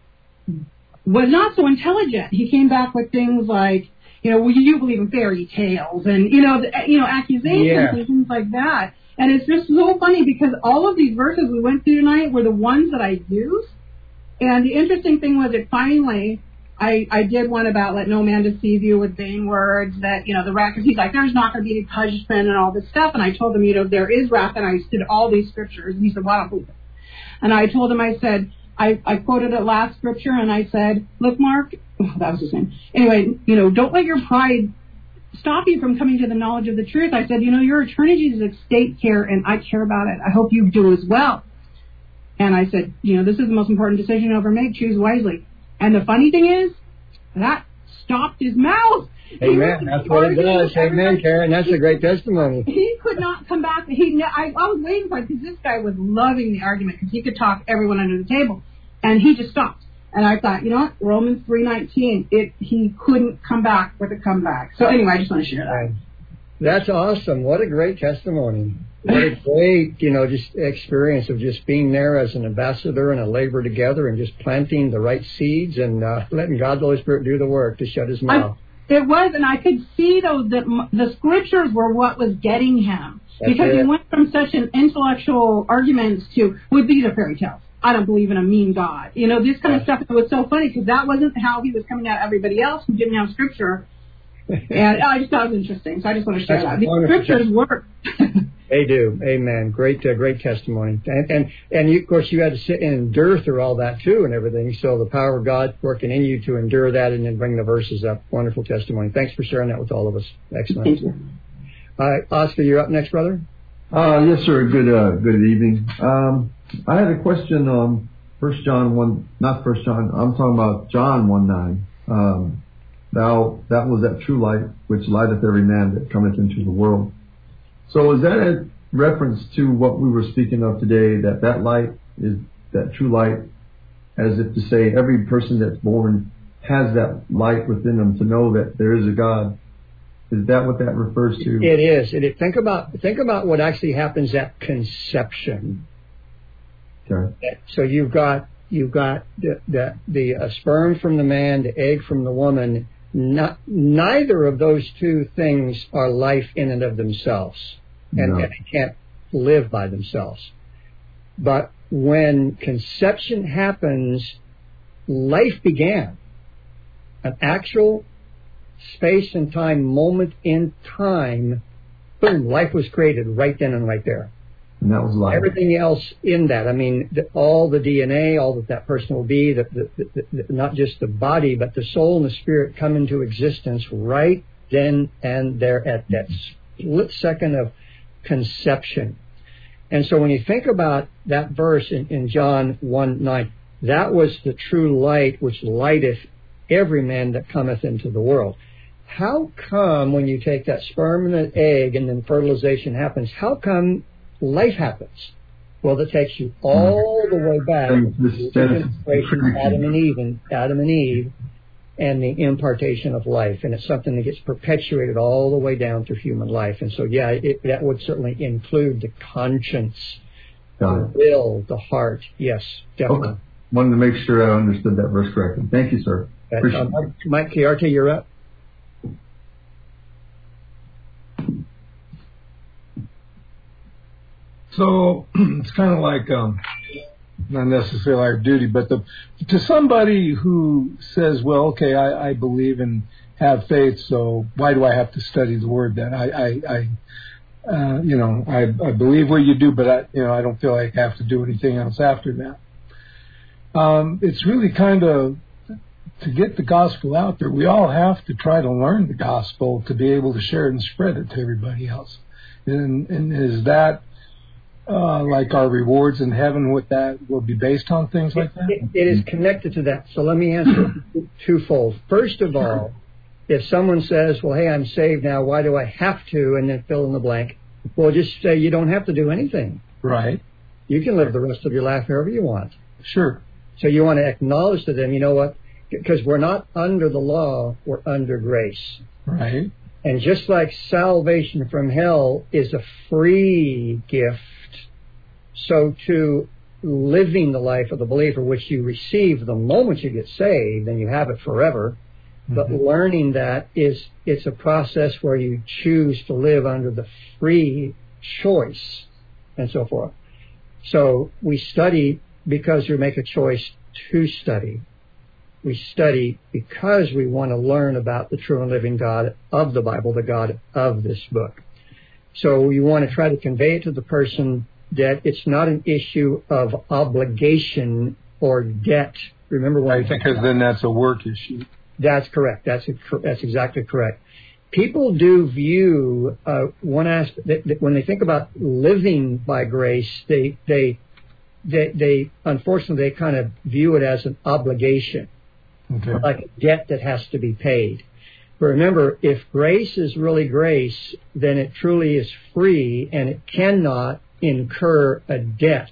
was not so intelligent. He came back with things like, you know, well, you believe in fairy tales and, you know, the, you know, accusations yeah. and things like that. And it's just so funny because all of these verses we went through tonight were the ones that I used. And the interesting thing was that finally, I, I did one about let no man deceive you with vain words, that, you know, the wrath, because he's like, there's not going to be any punishment and all this stuff. And I told him, you know, there is wrath. And I did all these scriptures. And he said, well, I don't believe it. And I told him, I said, I, I quoted the last scripture and I said, look, Mark, oh, that was his name. Anyway, you know, don't let your pride stop you from coming to the knowledge of the truth. I said, you know, your eternity is at stake here and I care about it. I hope you do as well. And I said, you know, this is the most important decision you'll ever make. Choose wisely. And the funny thing is, that stopped his mouth. Amen. That's what it does. Amen, Karen. That's a great testimony. He could not come back. He, I, I was waiting for it because this guy was loving the argument because he could talk everyone under the table. And he just stopped. And I thought, you know what? Romans three nineteen, it, he couldn't come back with a comeback. So anyway, I just want to share that. That's awesome. What a great testimony. What a great, you know, just experience of just being there as an ambassador and a labor together and just planting the right seeds and uh, letting God, the Holy Spirit, do the work to shut his mouth. I, it was, and I could see, though, that the scriptures were what was getting him. That's because it. he went from such an intellectual arguments to, well, these are fairy tales. I don't believe in a mean God. You know, this kind of stuff. It was so funny because that wasn't how he was coming at everybody else who didn't have scripture. And I just thought it was interesting, so I just want to share That's that. The scriptures work. They do. Amen. Great, uh, great testimony. And, and, and you, of course, you had to sit and endure through all that, too, and everything. So the power of God working in you to endure that and then bring the verses up. Wonderful testimony. Thanks for sharing that with all of us. Excellent. Thank you. All right, Oscar, you're up next, brother. Uh, yes, sir. Good, uh, good evening. Um, I had a question on First John one, not First John. I'm talking about John one nine. Um, Thou, that was that true light which lighteth every man that cometh into the world. So is that a reference to what we were speaking of today, that that light is that true light, as if to say every person that's born has that light within them to know that there is a God? Is that what that refers to? It is. And it, think about think about what actually happens at conception. Okay. So you've got you've got the the, the uh, sperm from the man, the egg from the woman. Not, neither of those two things are life in and of themselves, and, no. and they can't live by themselves. But when conception happens, life began. An actual space and time, moment in time, boom, life was created right then and right there. And that was life. Everything else in that, I mean, the, all the D N A, all that that person will be, the, the, the, the, not just the body, but the soul and the spirit come into existence right then and there at that split second of conception. And so when you think about that verse in, in John one nine, That was the true light which lighteth every man that cometh into the world. How come when you take that sperm and that egg and then fertilization happens, how come life happens? Well, that takes you all the way back to the generation of Adam and Eve and Adam and Eve and the impartation of life. And it's something that gets perpetuated all the way down through human life. And so, yeah, it, that would certainly include the conscience, the will, the heart. Yes, definitely. Okay. Wanted to make sure I understood that verse correctly. Thank you, sir. Uh, Mike, Mike Chiarte, you're up. So it's kind of like, um, not necessarily our duty, but the, to somebody who says, well, okay, I, I believe and have faith, so why do I have to study the Word then? I, I, I uh, you know, I, I believe what you do, but I, you know, I don't feel like I have to do anything else after that. Um, it's really kind of, to get the gospel out there, we all have to try to learn the gospel to be able to share it and spread it to everybody else. And, and is that, Uh, like our rewards in heaven, what that will be based on, things like that? It, it is connected to that. So let me answer twofold. First of all, if someone says, well, hey, I'm saved now, why do I have to, and then fill in the blank, well, just say you don't have to do anything. Right. You can live the rest of your life however you want. Sure. So you want to acknowledge to them, you know what, because we're not under the law, we're under grace. Right. And just like salvation from hell is a free gift, so too living the life of the believer, which you receive the moment you get saved, and you have it forever. Mm-hmm. But learning that is, it's a process where you choose to live under the free choice and so forth. So we study because we make a choice to study. We study because we want to learn about the true and living God of the Bible, the God of this book. So you want to try to convey it to the person that it's not an issue of obligation or debt. Remember what I think, because then that's a work issue. That's correct. That's a, that's exactly correct. People do view uh, one aspect that, that when they think about living by grace, they they they, they unfortunately they kind of view it as an obligation. Okay. Like a debt that has to be paid. But remember, if grace is really grace, then it truly is free and it cannot incur a debt.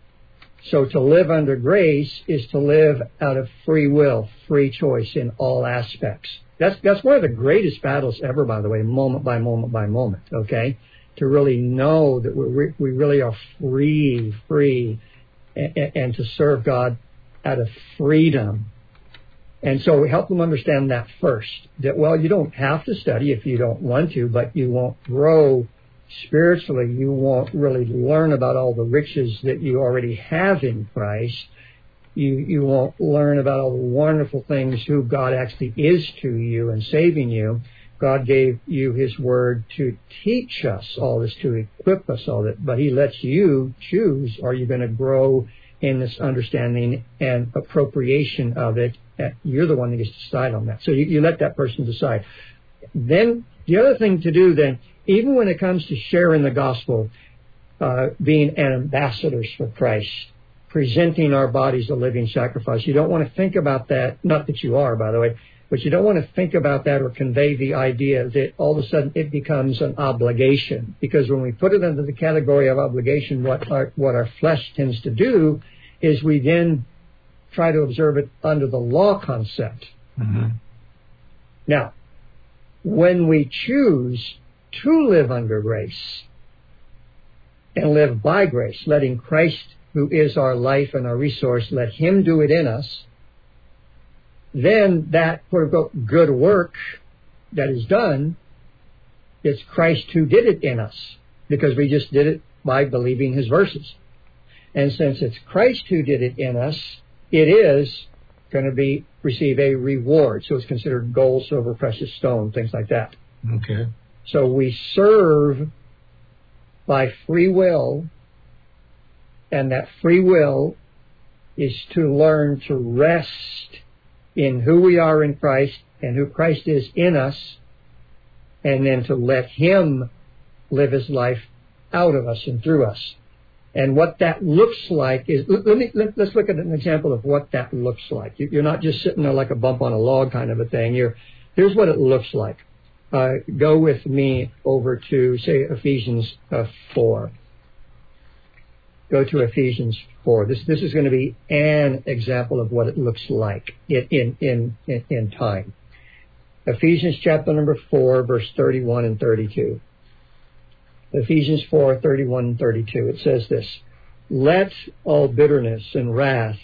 So to live under grace is to live out of free will, free choice in all aspects. That's that's one of the greatest battles ever, by the way, moment by moment by moment, okay? To really know that we we really are free, free, and, and to serve God out of freedom. And so we help them understand that first, that, well, you don't have to study if you don't want to, but you won't grow spiritually. You won't really learn about all the riches that you already have in Christ. You you won't learn about all the wonderful things who God actually is to you and saving you. God gave you His Word to teach us all this, to equip us all that, but He lets you choose, are you going to grow in this understanding and appropriation of it? You're the one that gets to decide on that. So you, you let that person decide. Then the other thing to do then, even when it comes to sharing the gospel, uh, being ambassadors for Christ, presenting our bodies a living sacrifice, you don't want to think about that, not that you are, by the way, but you don't want to think about that or convey the idea that all of a sudden it becomes an obligation. Because when we put it under the category of obligation, what our, what our flesh tends to do is we then try to observe it under the law concept. Mm-hmm. Now, when we choose to live under grace and live by grace, letting Christ, who is our life and our resource, let Him do it in us, then that quote unquote good work that is done, it's Christ who did it in us, because we just did it by believing His verses. And since it's Christ who did it in us, it is going to be receive a reward. So it's considered gold, silver, precious stone, things like that. Okay. So we serve by free will, and that free will is to learn to rest in who we are in Christ and who Christ is in us, and then to let Him live His life out of us and through us. And what that looks like is, let me, let, let's look at an example of what that looks like. You're not just sitting there like a bump on a log kind of a thing. You're, here's what it looks like. Uh, go with me over to, say, Ephesians uh, four. Go to Ephesians four. This this is going to be an example of what it looks like in in in, in, in time. Ephesians chapter number four, verse thirty-one and thirty-two. Ephesians four, thirty-one and thirty-two. It says this: let all bitterness and wrath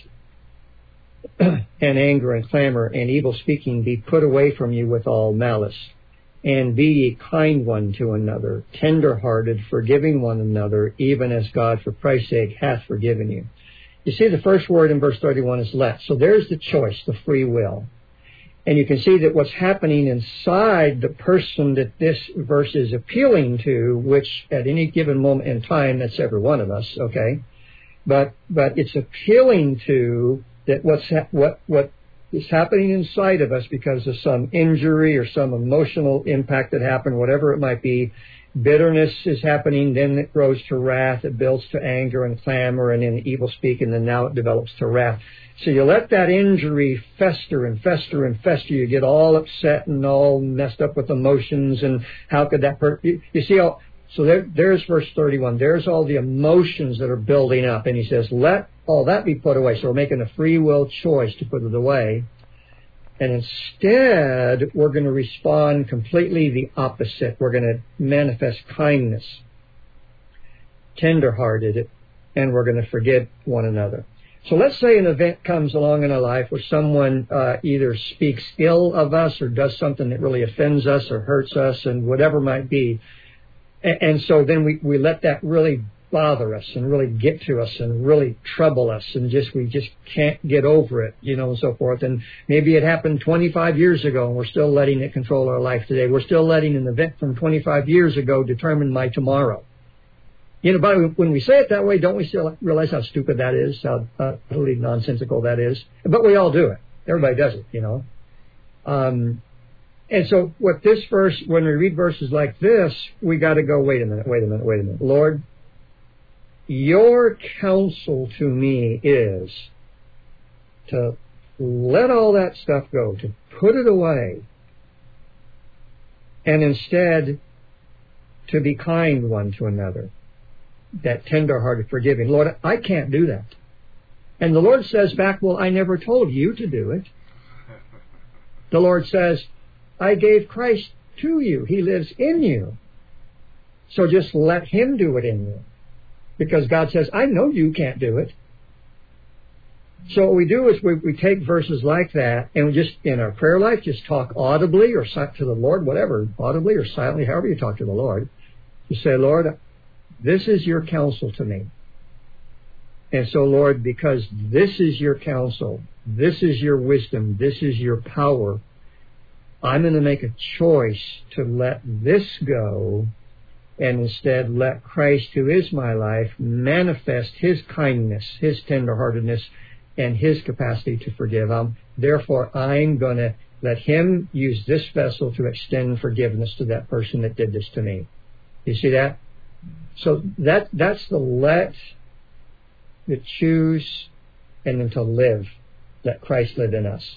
and anger and clamor and evil speaking be put away from you with all malice. And be ye kind one to another, tender-hearted, forgiving one another, even as God for Christ's sake hath forgiven you. You see, the first word in verse thirty-one is let. So there's the choice, the free will. And you can see that what's happening inside the person that this verse is appealing to, which at any given moment in time, that's every one of us, okay? But but it's appealing to that what's ha- what what is happening inside of us because of some injury or some emotional impact that happened, whatever it might be. Bitterness is happening, then it grows to wrath, it builds to anger and clamor and then evil speak, and then now it develops to wrath. So you let that injury fester and fester and fester. You get all upset and all messed up with emotions, and how could that hurt? You, you see, all, so there, there's verse thirty-one. There's all the emotions that are building up, and he says, let all that be put away. So we're making a free will choice to put it away. And instead, we're going to respond completely the opposite. We're going to manifest kindness, tenderhearted, and we're going to forgive one another. So let's say an event comes along in our life where someone uh, either speaks ill of us or does something that really offends us or hurts us, and whatever might be. And, and so then we, we let that really bother us and really get to us and really trouble us, and just we just can't get over it, you know, and so forth. And maybe it happened twenty-five years ago, and we're still letting it control our life today. We're still letting an event from twenty-five years ago determine my tomorrow. You know, but when we say it that way, don't we still realize how stupid that is, how uh, totally nonsensical that is? But we all do it. Everybody does it, you know. Um, and so what this verse, when we read verses like this, we got to go, wait a minute, wait a minute, wait a minute. Lord, your counsel to me is to let all that stuff go, to put it away, and instead to be kind one to another, that tender-hearted, forgiving. Lord, I can't do that. And the Lord says back, well, I never told you to do it. The Lord says, I gave Christ to you. He lives in you. So just let Him do it in you. Because God says, I know you can't do it. So what we do is we, we take verses like that, and we just, in our prayer life, just talk audibly or to the Lord, whatever, audibly or silently, however you talk to the Lord. You say, Lord, this is your counsel to me. And so, Lord, because this is your counsel, this is your wisdom, this is your power, I'm going to make a choice to let this go and instead let Christ, who is my life, manifest His kindness, His tenderheartedness, and His capacity to forgive. Um, therefore, I'm going to let Him use this vessel to extend forgiveness to that person that did this to me. You see that? So that that's the let, the choose, and then to live. Let Christ live in us.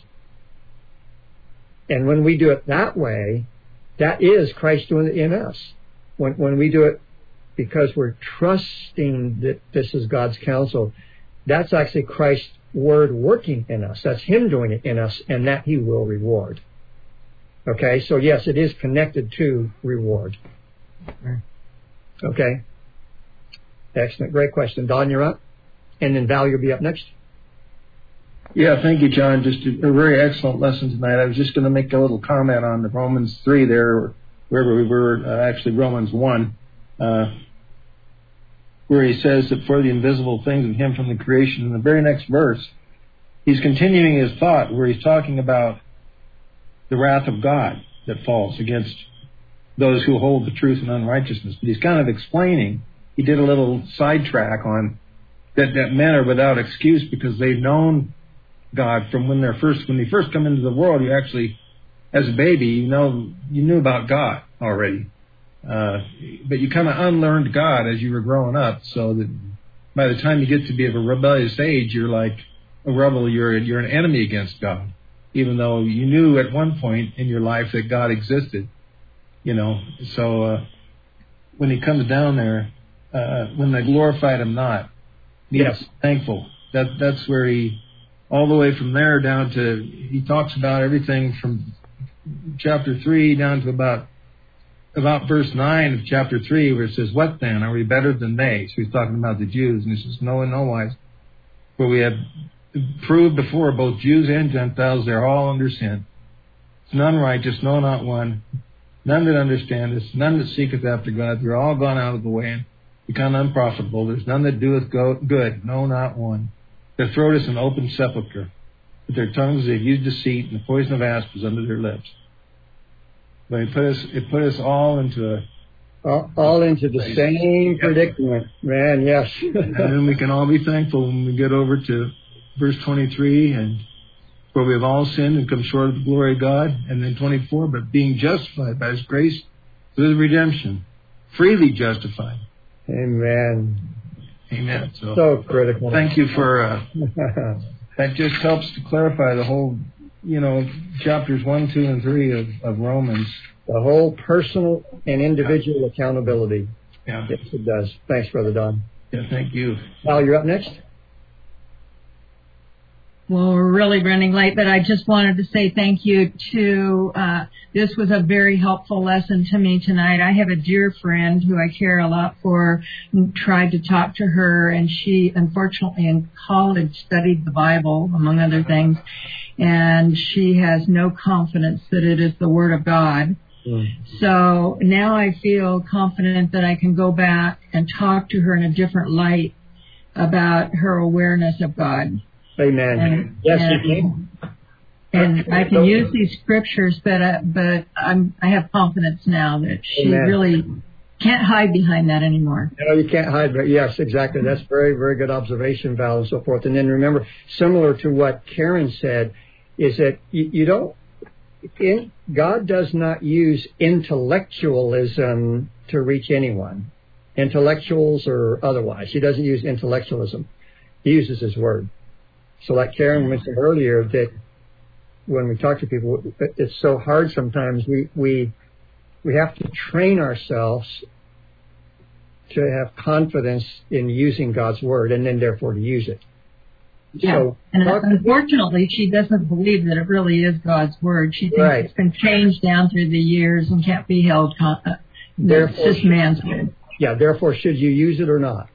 And when we do it that way, that is Christ doing it in us. When when we do it because we're trusting that this is God's counsel, that's actually Christ's word working in us. That's Him doing it in us, and that He will reward. Okay, so yes, it is connected to reward. Okay. Excellent. Great question. Don, you're up. And then Val, you'll be up next. Yeah, thank you, John. Just a, a very excellent lesson tonight. I was just going to make a little comment on the Romans three there, wherever we were, uh, actually Romans one, uh, where he says that for the invisible things in Him from the creation. In the very next verse, he's continuing his thought where he's talking about the wrath of God that falls against those who hold the truth in unrighteousness. But he's kind of explaining, he did a little sidetrack on that, that men are without excuse because they've known God from when they're first, when they first come into the world. You actually, as a baby, you know, you knew about God already. Uh, but you kind of unlearned God as you were growing up, so that by the time you get to be of a rebellious age, you're like a rebel. You're you're an enemy against God, even though you knew at one point in your life that God existed. You know, so uh, when he comes down there, uh, when they glorified him not, he's Yes. thankful. That that's where he, all the way from there down to, he talks about everything from chapter three down to about about verse nine of chapter three, where it says, "What then? Are we better than they?" So he's talking about the Jews, and he says, "No, in no wise. For we have proved before both Jews and Gentiles, they're all under sin. It's none righteous, no, not one. None that understandeth, none that seeketh after God. They're all gone out of the way and become unprofitable. There's none that doeth go- good, no, not one. Their throat is an open sepulchre. With their tongues they've used deceit, and the poison of asp is under their lips." But it put us, it put us all into a... All, all into the same predicament. Man, yes. And then we can all be thankful when we get over to verse twenty-three, and where we have all sinned and come short of the glory of God. And then twenty-four, but being justified by His grace through the redemption, freely justified. Amen. Amen. So, So critical. thank you for, uh, that just helps to clarify the whole, you know, chapters one, two, and three of, of Romans. The whole personal and individual accountability. Yeah. Yes, it does. Thanks, Brother Don. Yeah, thank you. Al, you're up next. Well, we're really running late, but I just wanted to say thank you to, uh, this was a very helpful lesson to me tonight. I have a dear friend who I care a lot for, tried to talk to her, and she, unfortunately, in college studied the Bible, among other things, and she has no confidence that it is the Word of God. Mm. So now I feel confident that I can go back and talk to her in a different light about her awareness of God. Amen. And, yes, and, you can. And I can use these scriptures, but uh, but I'm I have confidence now that she Amen. really can't hide behind that anymore. No, you can't hide. But yes, exactly. That's very, very good observation, Val, and so forth. And then remember, similar to what Karen said, is that you, you don't. In, God does not use intellectualism to reach anyone, intellectuals or otherwise. He doesn't use intellectualism. He uses His Word. So like Karen mentioned earlier, that when we talk to people, it's so hard sometimes. We we we have to train ourselves to have confidence in using God's Word, and then therefore to use it. Yeah, so, and talk, unfortunately, she doesn't believe that it really is God's Word. She thinks right. it's been changed down through the years and can't be held. Con- uh, therefore, it's just man's Word. Yeah, therefore, should you use it or not?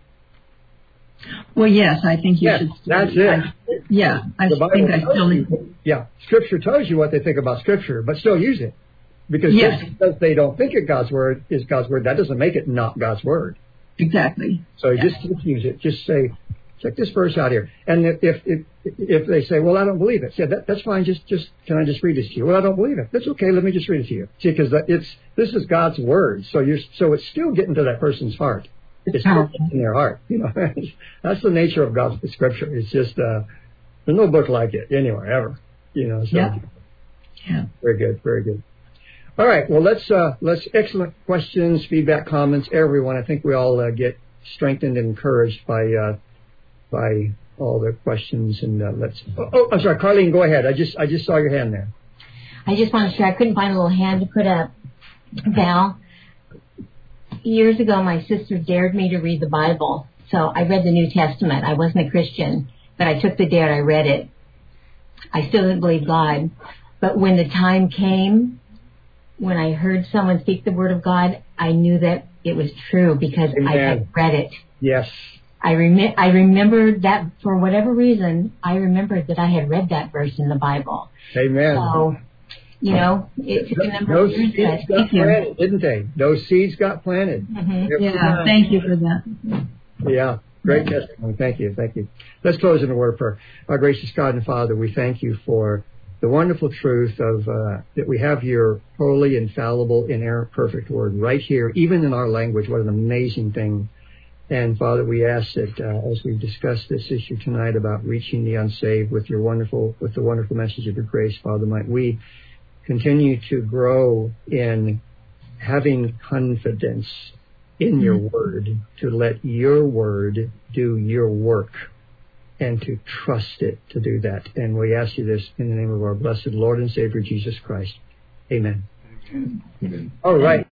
Well, yes, I think you yes, should. That's it. I, yeah, I think I still need. Yeah, Scripture tells you what they think about Scripture, but still use it. Because yes. just because they don't think it God's Word is God's Word, that doesn't make it not God's Word. Exactly. So yeah. just, just use it. Just say, check this verse out here. And if if if, if they say, well, I don't believe it, say, that, that's fine. Just just can I just read this to you? Well, I don't believe it. That's okay. Let me just read it to you. See, because it's this is God's Word. So you're so it's still getting to that person's heart. It's still in their heart. You know, that's the nature of God's Scripture. It's just uh, there's no book like it anywhere ever. You know. So yeah. Yeah. Very good. Very good. All right. Well, let's uh, let's excellent questions, feedback, comments. Everyone, I think we all uh, get strengthened and encouraged by uh, by all the questions. And uh, let's. Oh, oh, I'm sorry, Carlene. Go ahead. I just I just saw your hand there. I just want to share. I couldn't find a little hand to put up. Val, years ago, my sister dared me to read the Bible, so I read the New Testament. I wasn't a Christian, but I took the dare and I read it. I still didn't believe God, but when the time came, when I heard someone speak the Word of God, I knew that it was true because Amen. I had read it. Yes. I, rem- I remembered that for whatever reason, I remembered that I had read that verse in the Bible. Amen. So, you know, it took a number Those of years. seeds got planted, didn't they? Those seeds got planted. Mm-hmm. Yeah, thank you for that. Yeah, great testimony. Thank you, thank you. Let's close in a word of prayer. Our gracious God and Father, we thank you for the wonderful truth of uh, that we have your holy, infallible, inerrant, perfect Word right here, even in our language. What an amazing thing. And Father, we ask that uh, as we discuss this issue tonight about reaching the unsaved with your wonderful, with the wonderful message of your grace, Father, might we continue to grow in having confidence in your word, to let your word do your work, and to trust it to do that. And we ask you this in the name of our blessed Lord and Savior, Jesus Christ. Amen. Amen. All right.